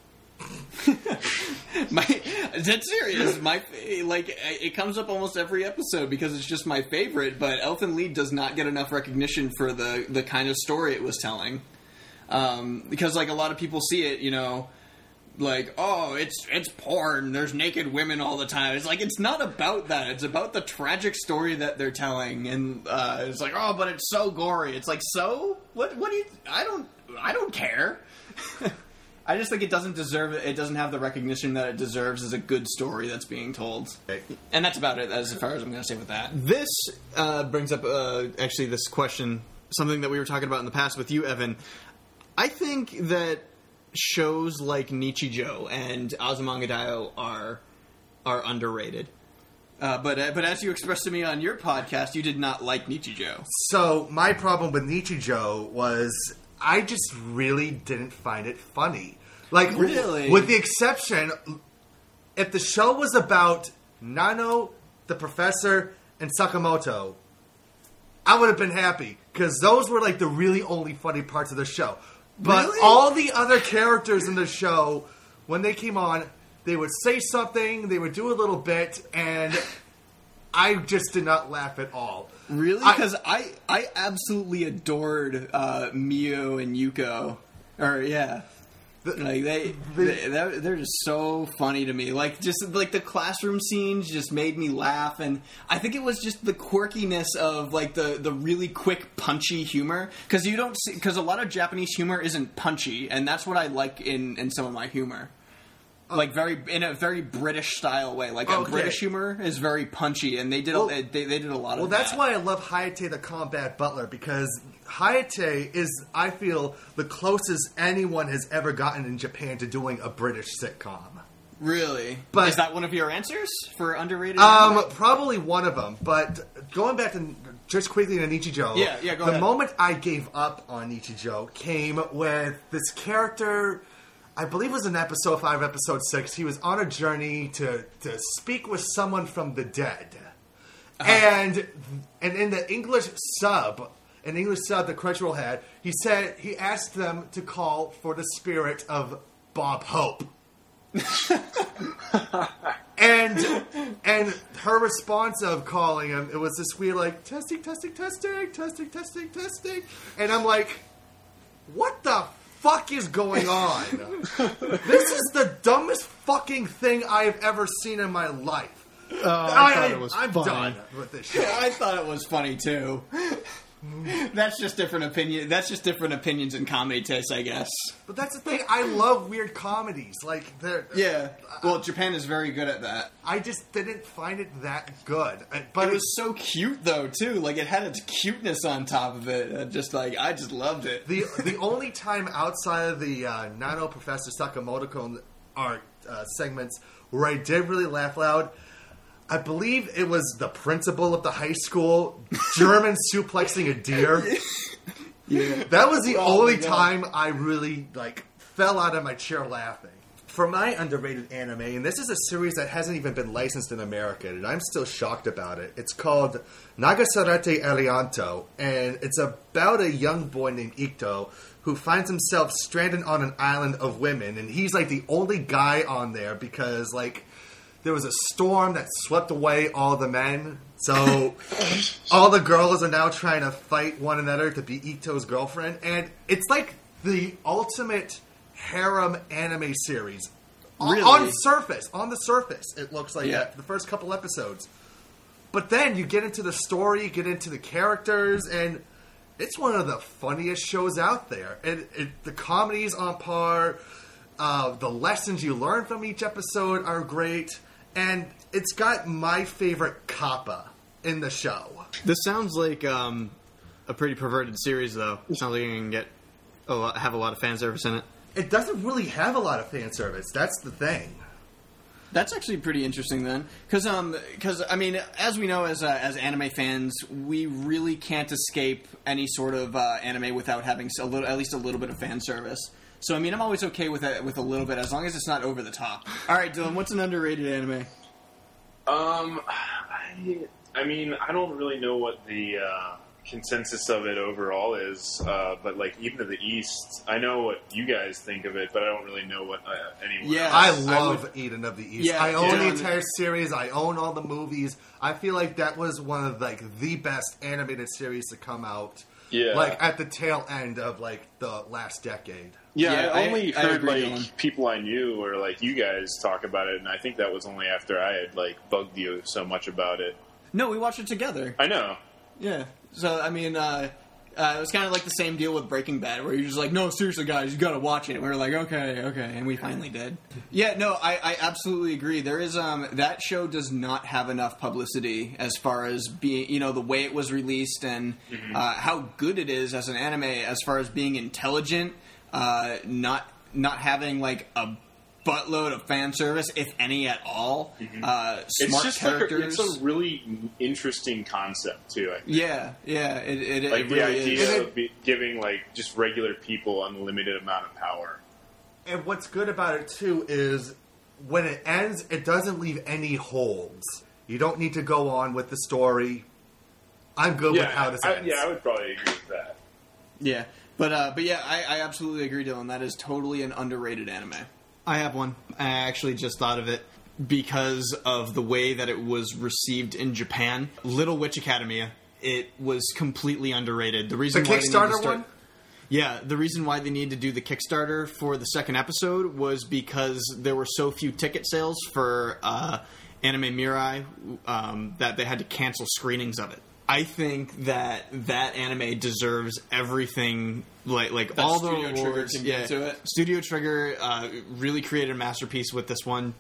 That's serious. It comes up almost every episode because it's just my favorite. But Elfen Lied does not get enough recognition for the kind of story it was telling. Because like a lot of people see it, like, oh, it's porn. There's naked women all the time. It's like, it's not about that. It's about the tragic story that they're telling. And it's like, oh, but it's so gory. It's like, so what do you? I don't care. I just think it doesn't deserve it. It doesn't have the recognition that it deserves as a good story that's being told. And that's about it as far as I'm going to say with that. This brings up, actually, this question, something that we were talking about in the past with you, Evan. I think that shows like Nichijou and Azumanga Daioh are underrated. But as you expressed to me on your podcast, you did not like Nichijou. So my problem with Nichijou was I just really didn't find it funny. Like, really? With the exception, if the show was about Nano, the professor, and Sakamoto, I would have been happy. Because those were, like, the really only funny parts of the show. But really? All the other characters in the show, when they came on, they would say something, they would do a little bit, and I just did not laugh at all. Really? Because I absolutely adored Mio and Yuko. They're just so funny to me. Like, just like the classroom scenes just made me laugh, and I think it was just the quirkiness of like the really quick punchy humor, because a lot of Japanese humor isn't punchy, and that's what I like in some of my humor. Like in a very British style way. Like a British humor is very punchy, and they did a lot of that. Well, that's why I love Hayate the Combat Butler, because Hayate is, I feel, the closest anyone has ever gotten in Japan to doing a British sitcom. Really? But is that one of your answers for underrated? Probably one of them. But going back to just quickly to Nichijou, go ahead. The moment I gave up on Nichijou came with this character. I believe it was in episode 5, episode 6. He was on a journey to speak with someone from the dead. And in the English sub that Crunchyroll had, he asked them to call for the spirit of Bob Hope. and her response of calling him, it was this weird like testing. And I'm like, what the fuck is going on? This is the dumbest fucking thing I've ever seen in my life. I thought it was I'm funny. done with this shit. I thought it was funny too. That's just different opinion. That's just different opinions and comedy tastes, I guess. But that's the thing. I love weird comedies. Like, Yeah. Well, Japan is very good at that. I just didn't find it that good. But It was so cute though too. Like it had its cuteness on top of it. I just loved it. the only time outside of the Nano Professor Sakamoto art segments where I did really laugh loud, I believe it was the principal of the high school German suplexing a deer. Yeah. That was the only time I really fell out of my chair laughing. For my underrated anime, and this is a series that hasn't even been licensed in America, and I'm still shocked about it. It's called Nagasarete Elianto, and it's about a young boy named Ito who finds himself stranded on an island of women, and he's the only guy on there because there was a storm that swept away all the men, so all the girls are now trying to fight one another to be Ito's girlfriend, and it's the ultimate harem anime series. Really? On the surface, it looks like Yeah. the first couple episodes. But then you get into the story, you get into the characters, and it's one of the funniest shows out there. And the comedy's on par. The lessons you learn from each episode are great. And it's got my favorite kappa in the show. This sounds like a pretty perverted series, though. It sounds like you can have a lot of fan service in it. It doesn't really have a lot of fan service. That's the thing. That's actually pretty interesting then, because I mean, as we know as anime fans, we really can't escape any sort of anime without having at least a little bit of fan service. So I mean, I'm always okay with a little bit as long as it's not over the top. All right, Dylan, what's an underrated anime? I mean, I don't really know what the consensus of it overall is, but even in the East, I know what you guys think of it, but I don't really know what anyone else. I love Eden of the East. Yeah, I own the yeah. entire series. I own all the movies. I feel like that was one of the best animated series to come out. Yeah. At the tail end of the last decade. Yeah, Yeah, I only I heard agree, Dylan. people I knew or you guys talk about it, and I think that was only after I had bugged you so much about it. No, we watched it together. I know. Yeah. So I mean, it was kind of like the same deal with Breaking Bad, where you're just like, no, seriously, guys, you got to watch it. And we were like, okay, and we finally did. Yeah, no, I absolutely agree. There is that show does not have enough publicity as far as being, the way it was released and how good it is as an anime, as far as being intelligent, not having a buttload of fan service, if any at all. Smart It's just characters. it's a really interesting concept too. I think. Yeah, it The really idea is. of giving just regular people unlimited amount of power. And what's good about it too is when it ends, it doesn't leave any holes. You don't need to go on with the story. I'm good with how this ends. I would probably agree with that. Yeah, but yeah, I absolutely agree, Dylan. That is totally an underrated anime. I have one. I actually just thought of it because of the way that it was received in Japan. Little Witch Academia. It was completely underrated. The reason The why they need to Kickstarter start- one? Yeah, the reason why they needed to do the Kickstarter for the second episode was because there were so few ticket sales for Anime Mirai that they had to cancel screenings of it. I think that anime deserves everything, like That all the Studio Trigger rewards. can get to it. Studio Trigger really created a masterpiece with this one,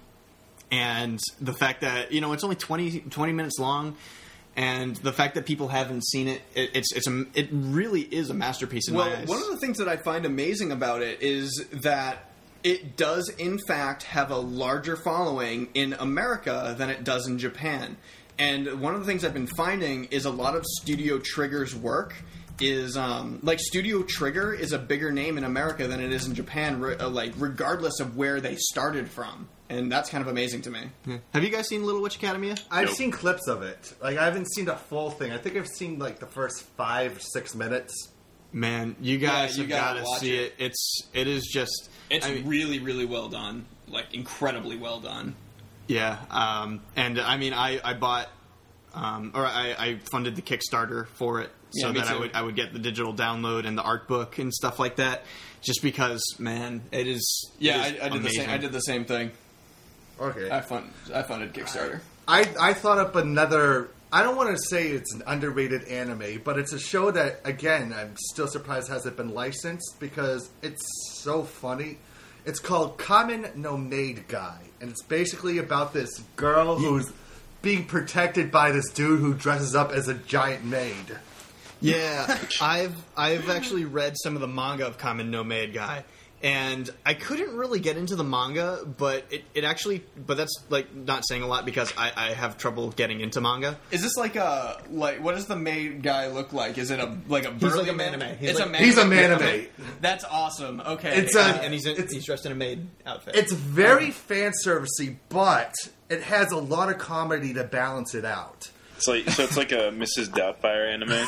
and the fact that it's only 20 minutes long, and the fact that people haven't seen it, it really is a masterpiece in my eyes. One of the things that I find amazing about it is that it does, in fact, have a larger following in America than it does in Japan. And one of the things I've been finding is a lot of Studio Trigger's work is Studio Trigger is a bigger name in America than it is in Japan, regardless of where they started from. And that's kind of amazing to me. Have you guys seen Little Witch Academia? I've Nope. seen clips of it. I haven't seen the full thing. I think I've seen the first 5 or 6 minutes. Man, you guys you have gotta got to watch see it. it. It is just. It's I mean, really, really well done. Incredibly well done. Yeah, and I mean, I bought or I funded the Kickstarter for it so me that too. I would get the digital download and the art book and stuff like that. Just because, man, it is. Yeah, it is I did the amazing. same. I did the same thing. Okay. I funded Kickstarter. I thought up another. I don't want to say it's an underrated anime, but it's a show that, again, I'm still surprised hasn't been licensed because it's so funny. It's called Kamen no Maid Guy, and it's basically about this girl who's being protected by this dude who dresses up as a giant maid. Yeah, I've actually read some of the manga of Kamen no Maid Guy, and I couldn't really get into the manga, but it actually, but that's like not saying a lot because I have trouble getting into manga. Is this like what does the maid guy look like? Is it a burly He's like a man? maname. It's a maname. He's a maname. That's awesome. Okay. It's And he's dressed in a maid outfit. It's very fan servicey, but it has a lot of comedy to balance it out. It's like a Mrs. Doubtfire anime.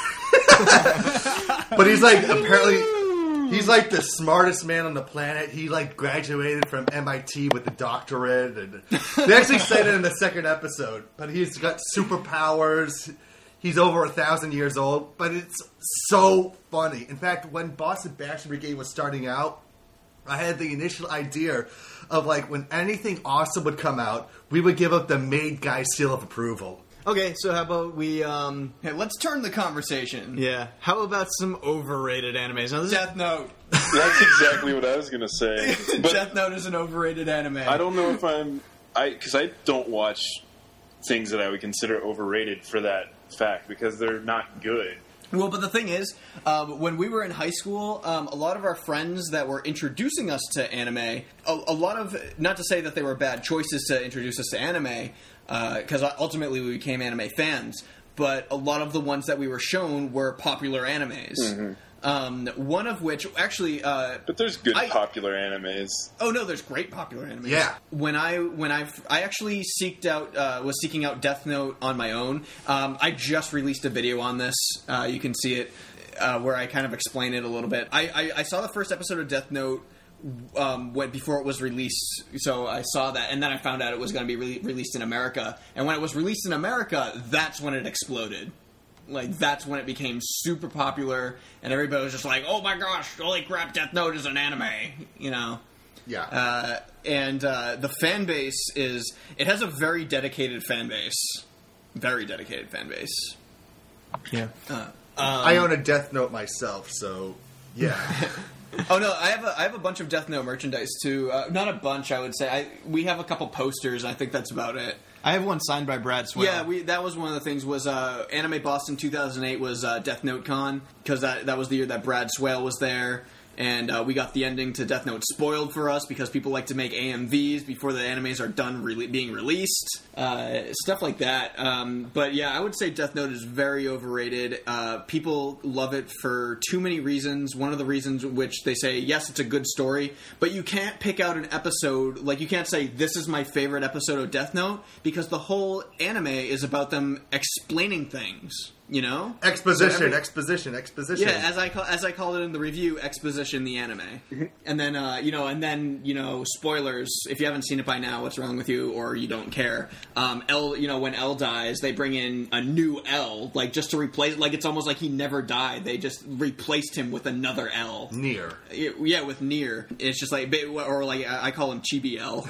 But he's like he's like the smartest man on the planet. He like graduated from MIT with a doctorate, and they actually say that in the second episode. But he's got superpowers. He's over 1,000 years old, but it's so funny. In fact, when Boston Bastion Brigade was starting out, I had the initial idea of like when anything awesome would come out, we would give up the maid guy seal of approval. Okay, so how about we, Hey, let's turn the conversation. yeah, how about some overrated animes? Now, this is, Death Note. That's exactly what I was gonna say. But Death Note is an overrated anime. I don't know if because I don't watch things that I would consider overrated for that fact because they're not good. Well, but the thing is, when we were in high school, a lot of our friends that were introducing us to anime, a lot of, not to say that they were bad choices to introduce us to anime, because ultimately we became anime fans, but a lot of the ones that we were shown were popular animes. Mm-hmm. One of which, actually... But there's good popular animes. Oh no, there's great popular animes. Yeah. When I actually was seeking out Death Note on my own. I just released a video on this. You can see it where I kind of explain it a little bit. I saw the first episode of Death Note before it was released, so I saw that, and then I found out it was going to be released in America. And when it was released in America, that's when it exploded. Like, that's when it became super popular, and everybody was just like, oh my gosh, holy crap, Death Note is an anime, you know? Yeah. And the fan base it has a very dedicated fan base. Very dedicated fan base. yeah. I own a Death Note myself, so yeah. Oh no, I have a bunch of Death Note merchandise too. Not a bunch, I would say. We have a couple posters, and I think that's about it. I have one signed by Brad Swell. Yeah, that was one of the things. Was Anime Boston 2008 was Death Note Con, because that was the year that Brad Swale was there. And we got the ending to Death Note spoiled for us because people like to make AMVs before the animes are done being released. Stuff like that. But yeah, I would say Death Note is very overrated. People love it for too many reasons. One of the reasons which they say, yes, it's a good story, but you can't pick out an episode. Like, you can't say, this is my favorite episode of Death Note, because the whole anime is about them explaining things. You know, Exposition. Yeah, as I called it in the review, exposition the anime, and then spoilers. If you haven't seen it by now, what's wrong with you, or you don't care? When L dies, they bring in a new L, like just to replace. Like, it's almost like he never died. They just replaced him with another L. Nier. Yeah, with Nier. It's just like, or like I call him Chibi L.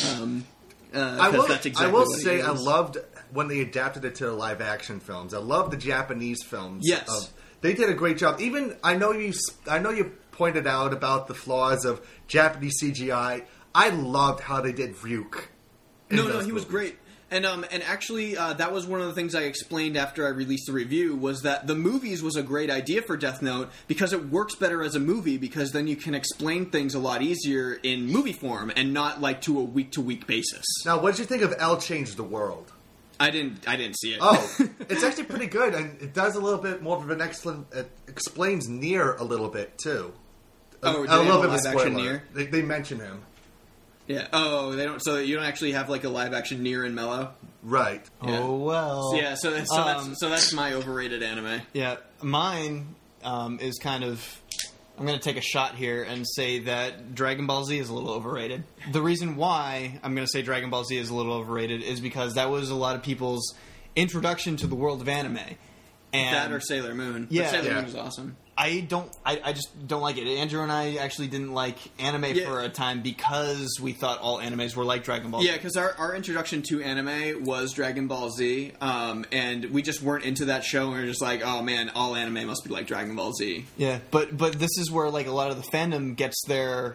That's exactly I will what say he is. I loved when they adapted it to the live action films. I love the Japanese films. Yes. They did a great job. Even I know you pointed out about the flaws of Japanese CGI. I loved how they did Ryuk. No, he was great. And actually, that was one of the things I explained after I released the review, was that the movies was a great idea for Death Note because it works better as a movie, because then you can explain things a lot easier in movie form and not like to a week-to-week basis. Now, what did you think of L Change the World? I didn't see it. Oh, it's actually pretty good, and it does a little bit more of an excellent. It explains Nier a little bit too. Oh, a little bit of a live-action spoiler. Nier? They mention him. Yeah. Oh, they don't. So you don't actually have like a live action Nier and Mellow. Right. Yeah. Oh well. So, yeah. So that's my overrated anime. Yeah, mine is kind of... I'm going to take a shot here and say that Dragon Ball Z is a little overrated. The reason why I'm going to say Dragon Ball Z is a little overrated is because that was a lot of people's introduction to the world of anime. And that or Sailor Moon. Yeah. But Sailor Yeah. Moon was awesome. I just don't like it. Andrew and I actually didn't like anime for a time because we thought all animes were like Dragon Ball. Yeah, because our introduction to anime was Dragon Ball Z, and we just weren't into that show, and we were just like, oh man, all anime must be like Dragon Ball Z. Yeah, but this is where like a lot of the fandom gets their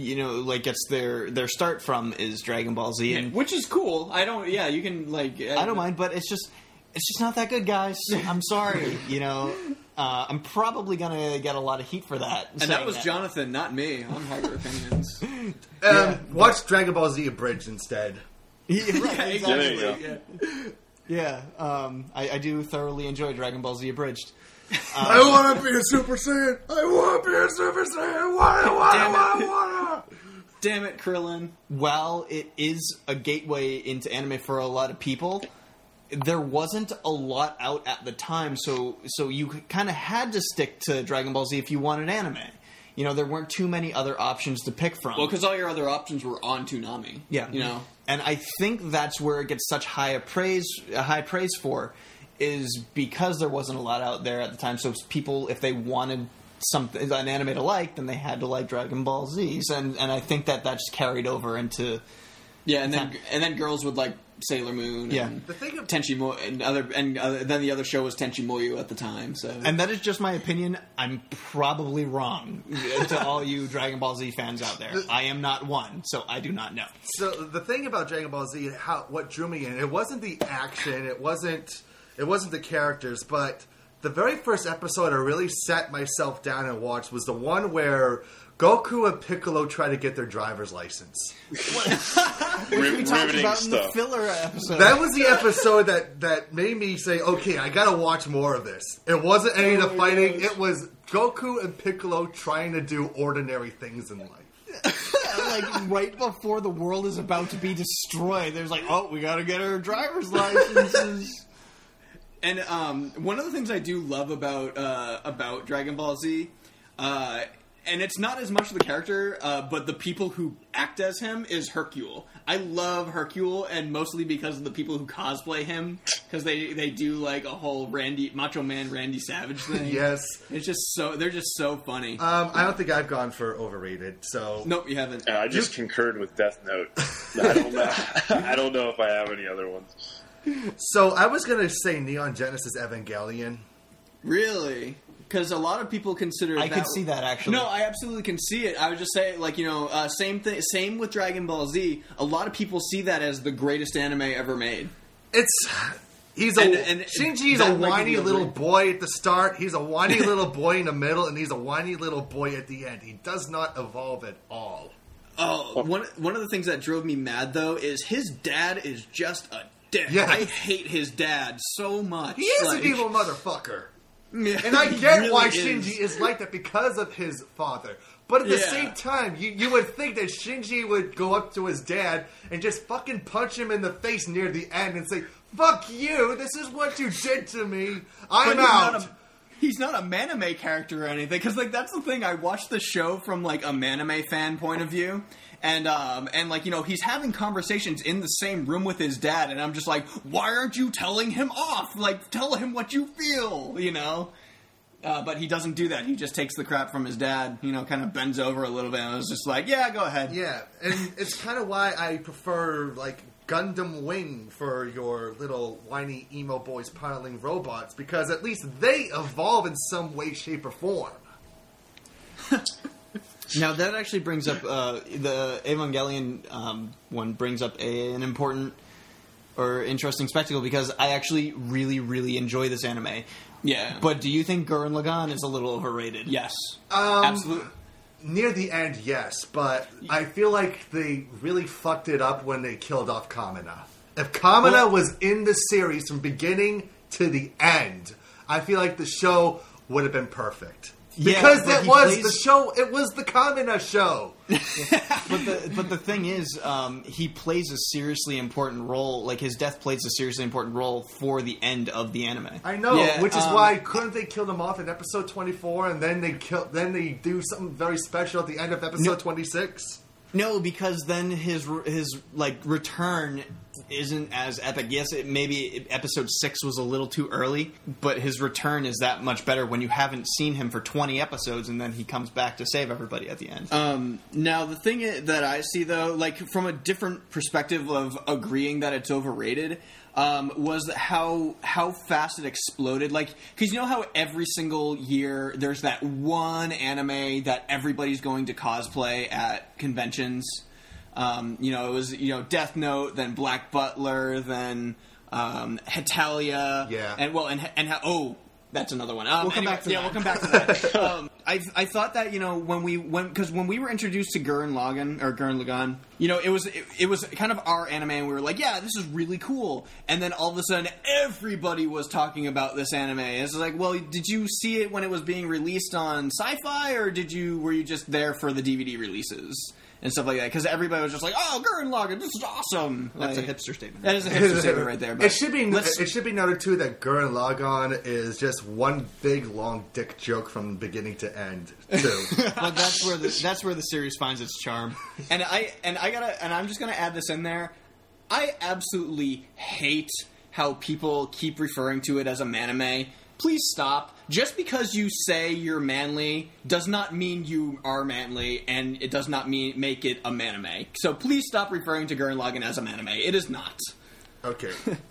their start from is Dragon Ball Z, and Which is cool. You can like... I don't mind, but it's just not that good, guys. I'm sorry, I'm probably gonna get a lot of heat for that. And that was Jonathan, not me. I'm harder opinions. Watch Dragon Ball Z abridged instead. Yeah, right, exactly. There you go. Yeah, I do thoroughly enjoy Dragon Ball Z abridged. I want to be a Super Saiyan. I want to be a Super Saiyan. Wanna. Damn it, Krillin. While it is a gateway into anime for a lot of people, there wasn't a lot out at the time, so you kind of had to stick to Dragon Ball Z if you wanted anime. There weren't too many other options to pick from. Well, because all your other options were on Toonami. Yeah, and I think that's where it gets such high praise for, is because there wasn't a lot out there at the time. So people, if they wanted an anime to like, then they had to like Dragon Ball Z's, and I think that just carried over into and then girls would like Sailor Moon. Yeah. And The thing of- Tenchi then the other show was Tenchi Muyo at the time. So And that is just my opinion. I'm probably wrong to all you Dragon Ball Z fans out there. I am not one, so I do not know. So the thing about Dragon Ball Z, what drew me in, it wasn't the action, it wasn't the characters, but the very first episode I really sat myself down and watched was the one where Goku and Piccolo try to get their driver's license. Which we talked Riveting about in the stuff. filler episode. That was the episode that made me say, okay, I gotta watch more of this. It wasn't any of the fighting, it was Goku and Piccolo trying to do ordinary things in life. Like right before the world is about to be destroyed, there's like, oh, we gotta get our driver's licenses. And one of the things I do love about Dragon Ball Z, and it's not as much the character, but the people who act as him, is Hercule. I love Hercule, and mostly because of the people who cosplay him, because they do like a whole Macho Man Randy Savage thing. Yes. It's just they're just so funny. I don't think I've gone for overrated, so... Nope, you haven't. I just concurred with Death Note. I don't know. I don't know if I have any other ones. So I was going to say Neon Genesis Evangelion. Really? Because a lot of people consider I that... could see that, actually. No, I absolutely can see it. I would just say, like, same thing. Same with Dragon Ball Z. A lot of people see that as the greatest anime ever made. Shinji's a that might whiny be little overrated. boy at the start. He's a whiny little boy in the middle, and he's a whiny little boy at the end. He does not evolve at all. Oh, one of the things that drove me mad, though, is his dad is just a dick. Yes. I hate his dad so much. He is Like, an evil motherfucker. yeah, And I he get really why is. Shinji is like that because of his father. But at the Yeah. same time, you would think that Shinji would go up to his dad and just fucking punch him in the face near the end and say, "Fuck you, this is what you did to me. I'm But out." He's not a Maname character or anything, because like that's the thing. I watched the show from like a Maname fan point of view, and like he's having conversations in the same room with his dad, and I'm just like, why aren't you telling him off? Like, tell him what you feel, But he doesn't do that. He just takes the crap from his dad, kind of bends over a little bit, and was just like, yeah, go ahead. Yeah, and it's kind of why I prefer, like, Gundam Wing for your little whiny emo boys piloting robots, because at least they evolve in some way, shape, or form. Now that actually brings up the Evangelion one brings up an important or interesting spectacle, because I actually really, really enjoy this anime. Yeah. But do you think Gurren Lagann is a little overrated? Yes. Absolutely. Near the end, yes, but I feel like they really fucked it up when they killed off Kamina. If Kamina was in the series from beginning to the end, I feel like the show would have been perfect. Yeah, Because but that he was plays- the show, it was the Kamina show. But the thing is, he plays a seriously important role. Like, his death plays a seriously important role for the end of the anime. I know, Yeah, which is why couldn't they kill them off in episode 24 and then they do something very special at the end of episode 26? No, because then his like return isn't as epic. Yes, maybe episode 6 was a little too early, but his return is that much better when you haven't seen him for 20 episodes and then he comes back to save everybody at the end. Now, the thing that I see, though, like from a different perspective of agreeing that it's overrated, was how fast it exploded. Like, because you know how every single year there's that one anime that everybody's going to cosplay at conventions. It was Death Note, then Black Butler, then Hetalia, and that's another one. We'll come back to that. Yeah, we'll come back to that. I thought that when we were introduced to Gurren Lagann, it was kind of our anime, and we were like, yeah, this is really cool. And then all of a sudden, everybody was talking about this anime. It's like, well, did you see it when it was being released on Sci-Fi, or were you just there for the DVD releases? And stuff like that, because everybody was just like, "Oh, Gurren Lagann, this is awesome." That's a hipster statement. That is a hipster statement right there. But it should be noted too that Gurren Lagann is just one big long dick joke from beginning to end too. But that's where the series finds its charm. And I'm just gonna add this in there. I absolutely hate how people keep referring to it as a manime. Please stop. Just because you say you're manly does not mean you are manly, and it does not make it a manime. So please stop referring to Gurren Lagann as a manime. It is not. Okay.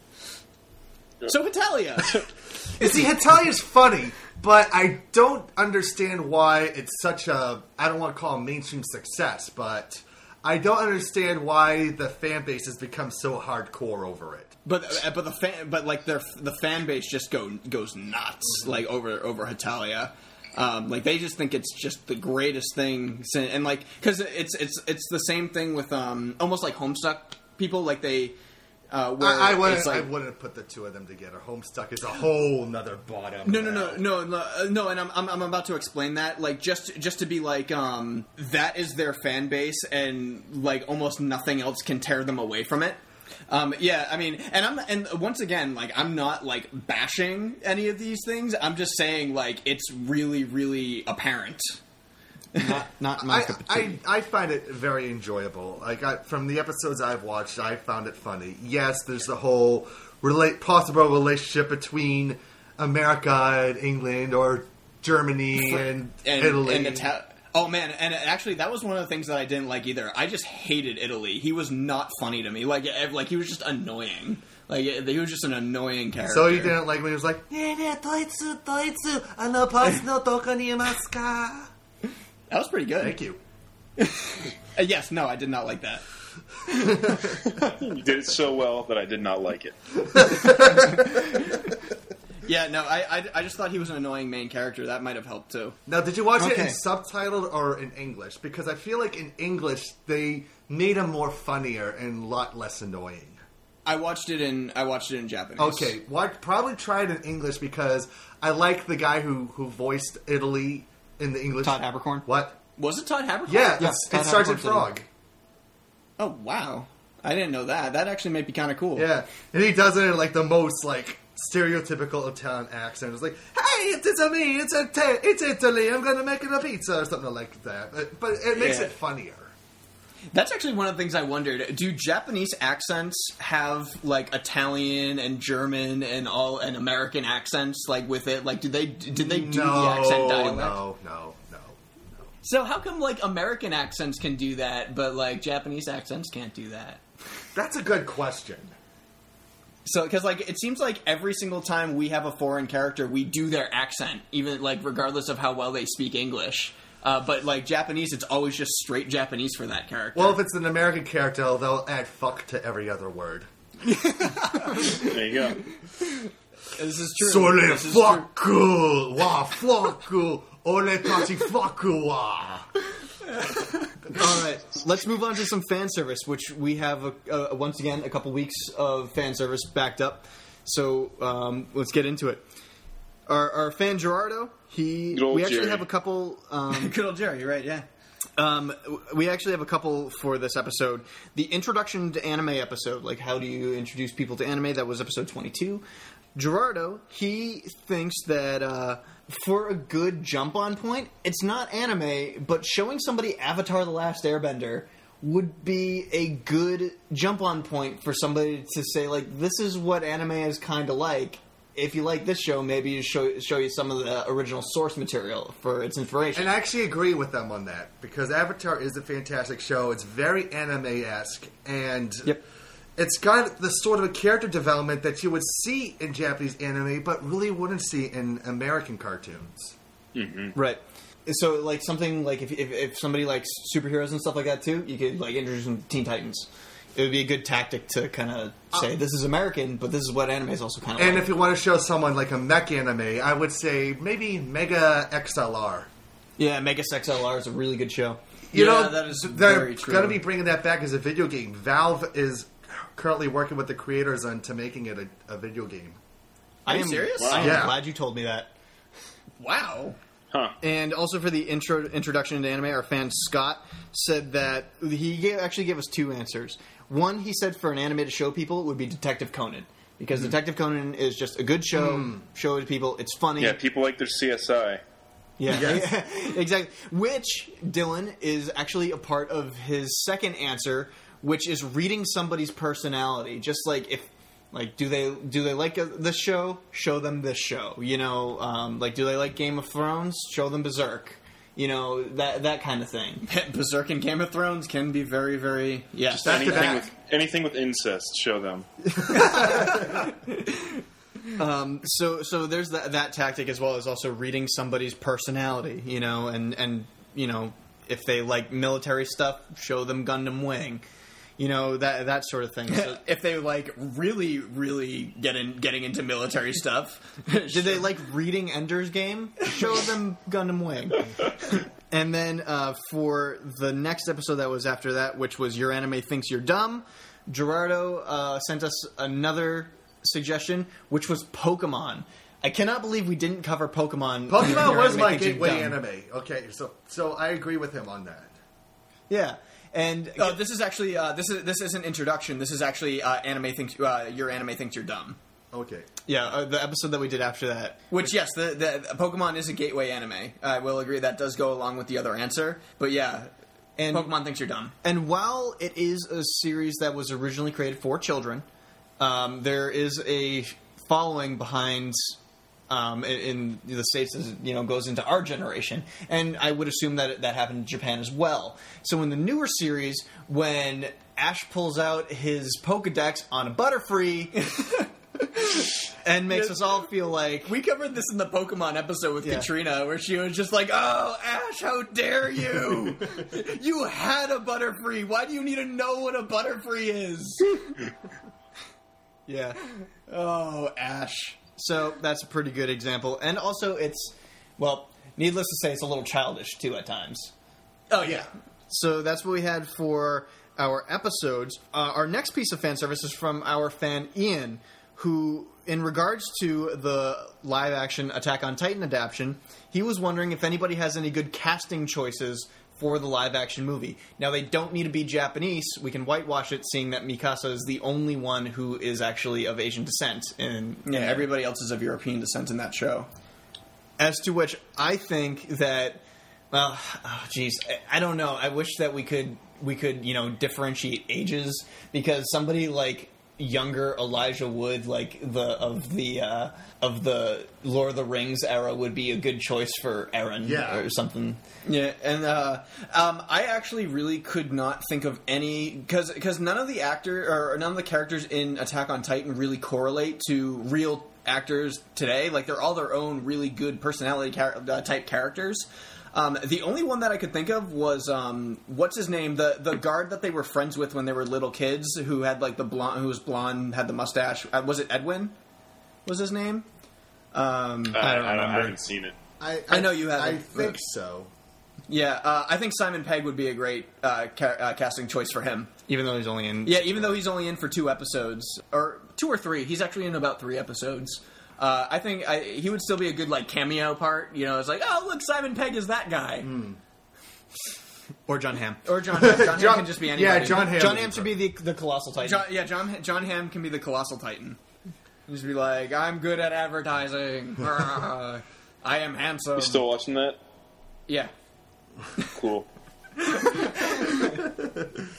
So Hetalia. You see, Hetalia's funny, but I don't understand why it's such a, I don't want to call it mainstream success, but I don't understand why the fan base has become so hardcore over it. But the fan base just goes nuts like over Hetalia. Like they just think it's just the greatest thing, and like because it's the same thing with almost like Homestuck people, like they. I wouldn't put the two of them together. Homestuck is a whole nother bottom. No, and I'm about to explain that. Like just to be like that is their fan base, and like almost nothing else can tear them away from it. Yeah, I mean, and once again, like I'm not like bashing any of these things. I'm just saying like it's really, really apparent. Not my cup of tea. I find it very enjoyable. Like from the episodes I've watched, I found it funny. Yes, there's the whole possible relationship between America and England, or Germany and Italy. Oh man, and actually that was one of the things that I didn't like either. I just hated Italy. He was not funny to me. Like he was just annoying. Like he was just an annoying character. So you didn't like when he was like, Doitsu, that was pretty good. Thank you. Yes, no, I did not like that. You did it so well that I did not like it. Yeah, no, I just thought he was an annoying main character. That might have helped, too. Now, did you watch it in subtitled or in English? Because I feel like in English, they made him more funnier and a lot less annoying. I watched it in Japanese. Okay, probably try it in English because I like the guy who voiced Italy in the English. Todd Haberkorn? What? Was it Todd Haberkorn? Yeah, it's Sergeant Frog. Oh, wow. I didn't know that. That actually might be kind of cool. Yeah, and he does it in like the most like stereotypical Italian accent. It's like, "Hey, it's me. It's Italy. I'm going to make it a pizza," or something like that. But it makes it funnier. That's actually one of the things I wondered. Do Japanese accents have like Italian and German and American accents like with it? Like, did they do the accent dialect? No. So how come like American accents can do that, but like Japanese accents can't do that? That's a good question. So, because like it seems like every single time we have a foreign character, we do their accent, even like regardless of how well they speak English. But like Japanese, it's always just straight Japanese for that character. Well, if it's an American character, they'll add "fuck" to every other word. There you go. This is true. Sole fucku wa fucku ole tachi fucku wa. All right, let's move on to some fan service, which we have once again a couple weeks of fan service backed up. So let's get into it. Our fan Gerardo, we actually have a couple. Good old Jerry, you're right? Yeah. We actually have a couple for this episode. The introduction to anime episode, like how do you introduce people to anime? That was episode 22. Gerardo, he thinks that for a good jump-on point, it's not anime, but showing somebody Avatar: The Last Airbender would be a good jump-on point for somebody to say, like, this is what anime is kind of like. If you like this show, maybe you show you some of the original source material for its inspiration. And I actually agree with them on that, because Avatar is a fantastic show. It's very anime-esque, and it's got the sort of a character development that you would see in Japanese anime, but really wouldn't see in American cartoons. Mm-hmm. Right. So, like, something like if somebody likes superheroes and stuff like that too, you could like introduce them to Teen Titans. It would be a good tactic to kind of say this is American, but this is what anime is also kind of like. And if you want to show someone like a mech anime, I would say maybe Mega XLR. Yeah, Mega XLR is a really good show. You know, that is they're very true. going to be bringing that back as a video game. Valve is currently working with the creators to making it a video game. Are you serious? Wow. I am Yeah. glad you told me that. Wow. Huh. And also for the introduction into anime, our fan Scott said that he actually gave us two answers. One, he said for an anime to show people, it would be Detective Conan. Because Detective Conan is just a good show, show it to people, it's funny. Yeah, people like their CSI. Yeah, Yes. exactly. Which, Dylan, is actually a part of his second answer, which is reading somebody's personality. Just like if, like, do they like this show? Show them this show. You know, like, do they like Game of Thrones? Show them Berserk. You know, that kind of thing. Berserk and Game of Thrones can be very, very Just Back to back. anything with incest, show them. So there's that tactic, as well as also reading somebody's personality. You know, and you know, if they like military stuff, show them Gundam Wing. You know, that sort of thing. So, if they like really, really getting into military stuff. did they like reading Ender's Game? Show them Gundam Wing. And then for the next episode that was after that, which was Your Anime Thinks You're Dumb, Gerardo sent us another suggestion, which was Pokemon. I cannot believe we didn't cover Pokemon. Pokemon Your was Anime my Thinks You're gateway Dumb. anime. Okay, so I agree with him on that. Yeah. And This is actually this isn't introduction. This is actually anime thinks your anime thinks you're dumb. Okay. yeah, the episode that we did after that. Which yes, the Pokemon is a gateway anime. I will agree that does go along with the other answer. But yeah, And Pokemon thinks you're dumb. And while it is a series that was originally created for children, there is a following behind in the States, as you know, goes into our generation, and I would assume that that happened in Japan as well. So in the newer series, when Ash pulls out his Pokedex on a Butterfree and makes us all feel like We covered this in the Pokemon episode with Yeah. Katrina, where she was just like, "Oh, Ash, how dare you! You had a Butterfree. Why do you need to know what a Butterfree is?" yeah. Oh, Ash. So that's a pretty good example, and also it's, well, needless to say, it's a little childish too at times. Oh yeah. So that's what we had for our episodes. Our next piece of fan service is from our fan Ian, who, in regards to the live-action Attack on Titan adaptation, he was wondering if anybody has any good casting choices for the live-action movie. Now, they don't need to be Japanese. We can whitewash it, seeing that Mikasa is the only one who is actually of Asian descent. Yeah, everybody else is of European descent in that show. As to which I think that, well, I don't know. I wish that we could differentiate ages, because somebody like younger Elijah Wood, like of the Lord of the Rings era, would be a good choice for Eren or something. Yeah, and I actually really could not think of any, because none of the characters in Attack on Titan really correlate to real actors today. Like, they're all their own really good personality type characters. The only one that I could think of was what's his name, the guard that they were friends with when they were little kids, who had like who was blonde, had the mustache. Was it Edwin? Was his name? I don't remember. I haven't seen it. I know you haven't. I think so. Yeah, I think Simon Pegg would be a great casting choice for him. Even though he's only in... Yeah, even though he's only in for 2 episodes. Or 2 or 3. He's actually in about 3 episodes. I think he would still be a good, like, cameo part. You know, it's like, oh, look, Simon Pegg is that guy. Or John Hamm. Or John Hamm. John Hamm can just be anybody. Yeah, John Hamm. John Hamm should be the Colossal Titan. John Hamm can be the Colossal Titan. Just be like, I'm good at advertising. I am handsome. You still watching that? Yeah. Cool.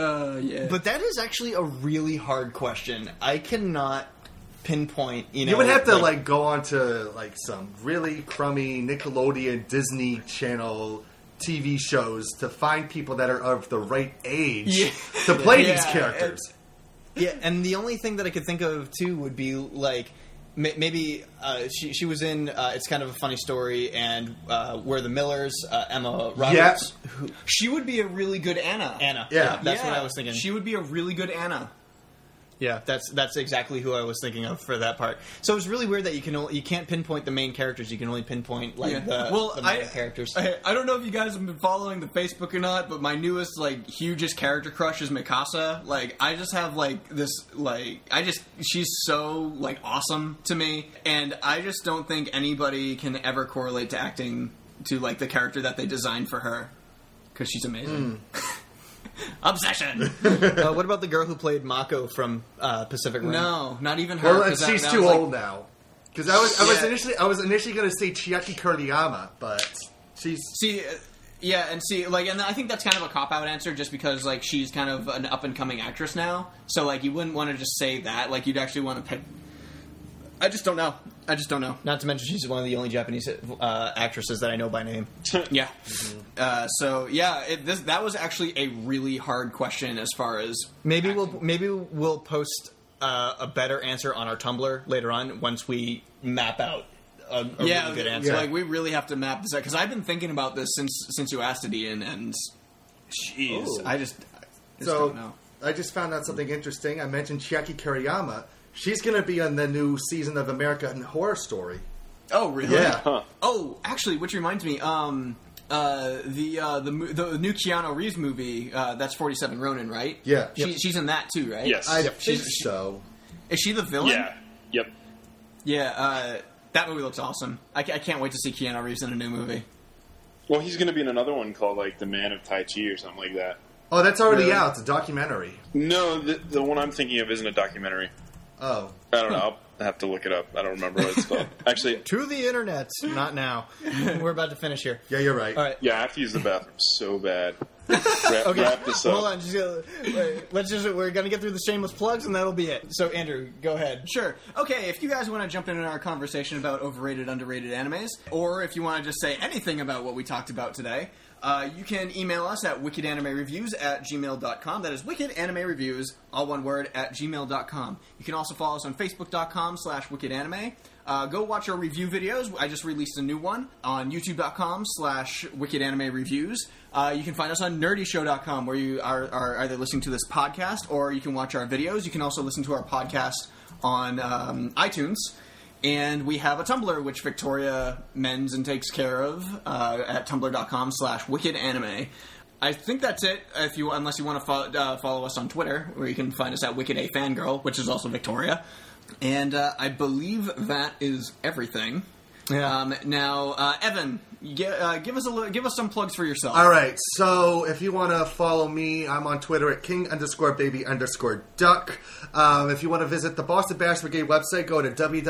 Yeah. But that is actually a really hard question. I cannot pinpoint, You would have to go on to some really crummy Nickelodeon, Disney Channel TV shows to find people that are of the right age to play these characters. Yeah, and the only thing that I could think of too would be maybe she was in It's Kind of a Funny Story and We're the Millers, Emma Roberts. Yeah. She would be a really good Anna. Yeah. That's what I was thinking. She would be a really good Anna. Yeah, that's exactly who I was thinking of for that part. So it's really weird that you can't pinpoint the main characters. You can only pinpoint the main characters. I don't know if you guys have been following the Facebook or not, but my newest hugest character crush is Mikasa. I just have she's so awesome to me, and I just don't think anybody can ever correlate to acting to the character that they designed for her because she's amazing. Obsession. What about the girl who played Mako from Pacific Rim? No, not even her. Well, she's too old now. Because I was initially going to say Chiaki Kuriyama, but she's and I think that's kind of a cop out answer, just because she's kind of an up and coming actress now. So you wouldn't want to just say that. You'd actually want to pick. I just don't know. Not to mention she's one of the only Japanese actresses that I know by name. Yeah. Mm-hmm. That was actually a really hard question as far as maybe we'll post a better answer on our Tumblr later on once we map out a really good answer. Yeah. We really have to map this out because I've been thinking about this since you asked it, Ian, and jeez, I just don't know. I just found out something interesting. I mentioned Chiaki Kuriyama. She's going to be on the new season of American Horror Story. Oh, really? Yeah. Huh. Oh, actually, which reminds me, the new Keanu Reeves movie, that's 47 Ronin, right? Yeah. She's in that too, right? Yes. I think so. Is she the villain? Yeah. Yep. Yeah. That movie looks awesome. I can't wait to see Keanu Reeves in a new movie. Well, he's going to be in another one called The Man of Tai Chi or something like that. Oh, that's already out. It's a documentary. No, the one I'm thinking of isn't a documentary. Oh. I don't know. I'll have to look it up. I don't remember what it's called. Actually, to the internet. Not now. We're about to finish here. Yeah, you're right. All right. Yeah, I have to use the bathroom so bad. Wrap this up. Hold on. We're going to get through the shameless plugs, and that'll be it. So, Andrew, go ahead. Sure. Okay, if you guys want to jump into our conversation about overrated, underrated animes, or if you want to just say anything about what we talked about today, you can email us at wickedanimereviews@gmail.com. That is wickedanimereviews, all one word, @gmail.com. You can also follow us on facebook.com/wickedanime. Go watch our review videos. I just released a new one on youtube.com/wickedanimereviews. You can find us on nerdyshow.com, where you are either listening to this podcast or you can watch our videos. You can also listen to our podcast on iTunes. And we have a Tumblr, which Victoria mends and takes care of at tumblr.com/wickedanime. I think that's it. Unless you want to follow us on Twitter, where you can find us at WickedAFangirl, which is also Victoria. And I believe that is everything. Yeah. Now, Evan, give us some plugs for yourself. All right. So if you want to follow me, I'm on Twitter at king_baby_duck. If you want to visit the Boston Bash Brigade website, go to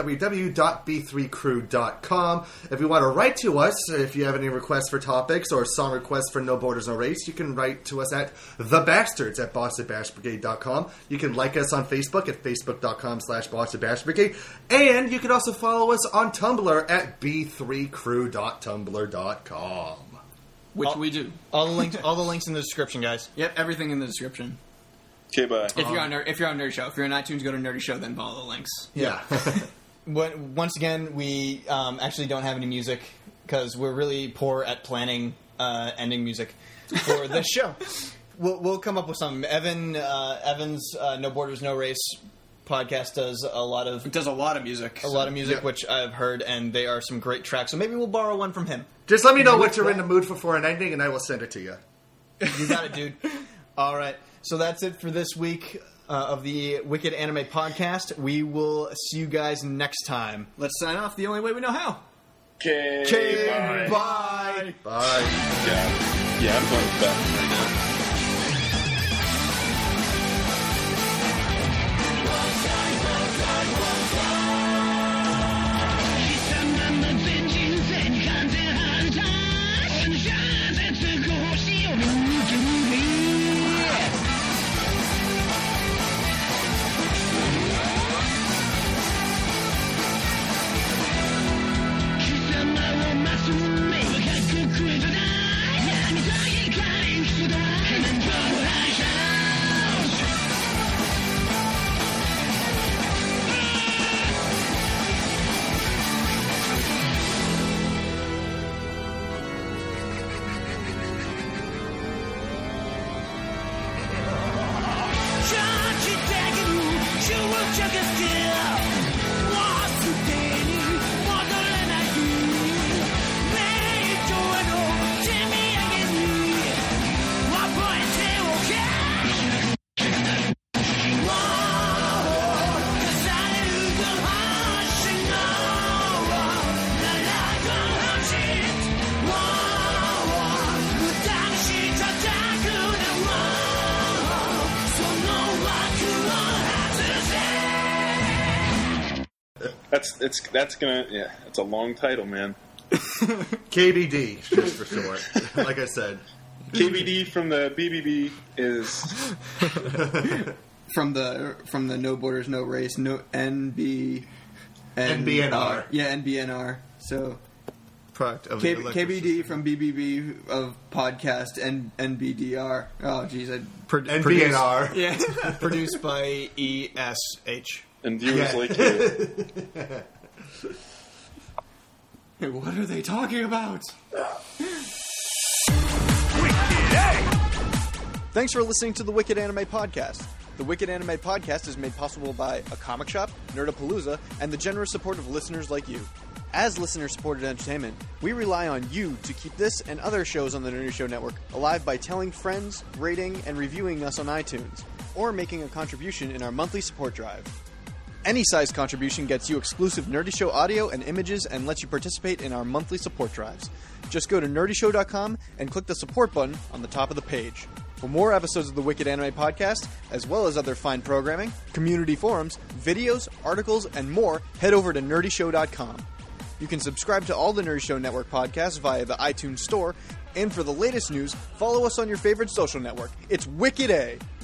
www.b3crew.com. If you want to write to us, if you have any requests for topics or song requests for No Borders No Race, you can write to us at thebastards@bostonbashbrigade.com. You can like us on Facebook at facebook.com/bostonbashbrigade. And you can also follow us on Tumblr at b3crew.tumblr.com. Which we do. All the links in the description, guys. Yep, everything in the description. Okay, bye. If you're on Nerdy Show, if you're on iTunes, go to Nerdy Show, then follow the links. Yeah. Once again, we actually don't have any music because we're really poor at planning ending music for this show. We'll come up with something. Evan's No Borders No Race podcast does a lot of music. Yep. Which I've heard, and they are some great tracks. So maybe we'll borrow one from him. Just let me know what you're in the mood for an ending, and I will send it to you. You got it, dude. All right. So that's it for this week of the Wicked Anime Podcast. We will see you guys next time. Let's sign off the only way we know how. Okay, bye. Bye. Yeah, I'm going to the bathroom right now. It's a long title, man. KBD, just for short. Like I said, KBD from the BBB is from the No Borders, No Race, no NBNR. Yeah, NBNR. So product of KBD from BBB of podcast and NBDR. Oh, geez, NBNR. Yeah, produced by ESH. And viewers like you. Hey, what are they talking about? Thanks for listening to the Wicked Anime Podcast. The Wicked Anime Podcast is made possible by A Comic Shop, Nerdapalooza, and the generous support of listeners like you. As listener-supported entertainment, we rely on you to keep this and other shows on the Nerdy Show Network alive by telling friends, rating, and reviewing us on iTunes, or making a contribution in our monthly support drive. Any size contribution gets you exclusive Nerdy Show audio and images and lets you participate in our monthly support drives. Just go to nerdyshow.com and click the support button on the top of the page. For more episodes of the Wicked Anime Podcast, as well as other fine programming, community forums, videos, articles, and more, head over to nerdyshow.com. You can subscribe to all the Nerdy Show Network podcasts via the iTunes Store, and for the latest news, follow us on your favorite social network. It's Wicked A!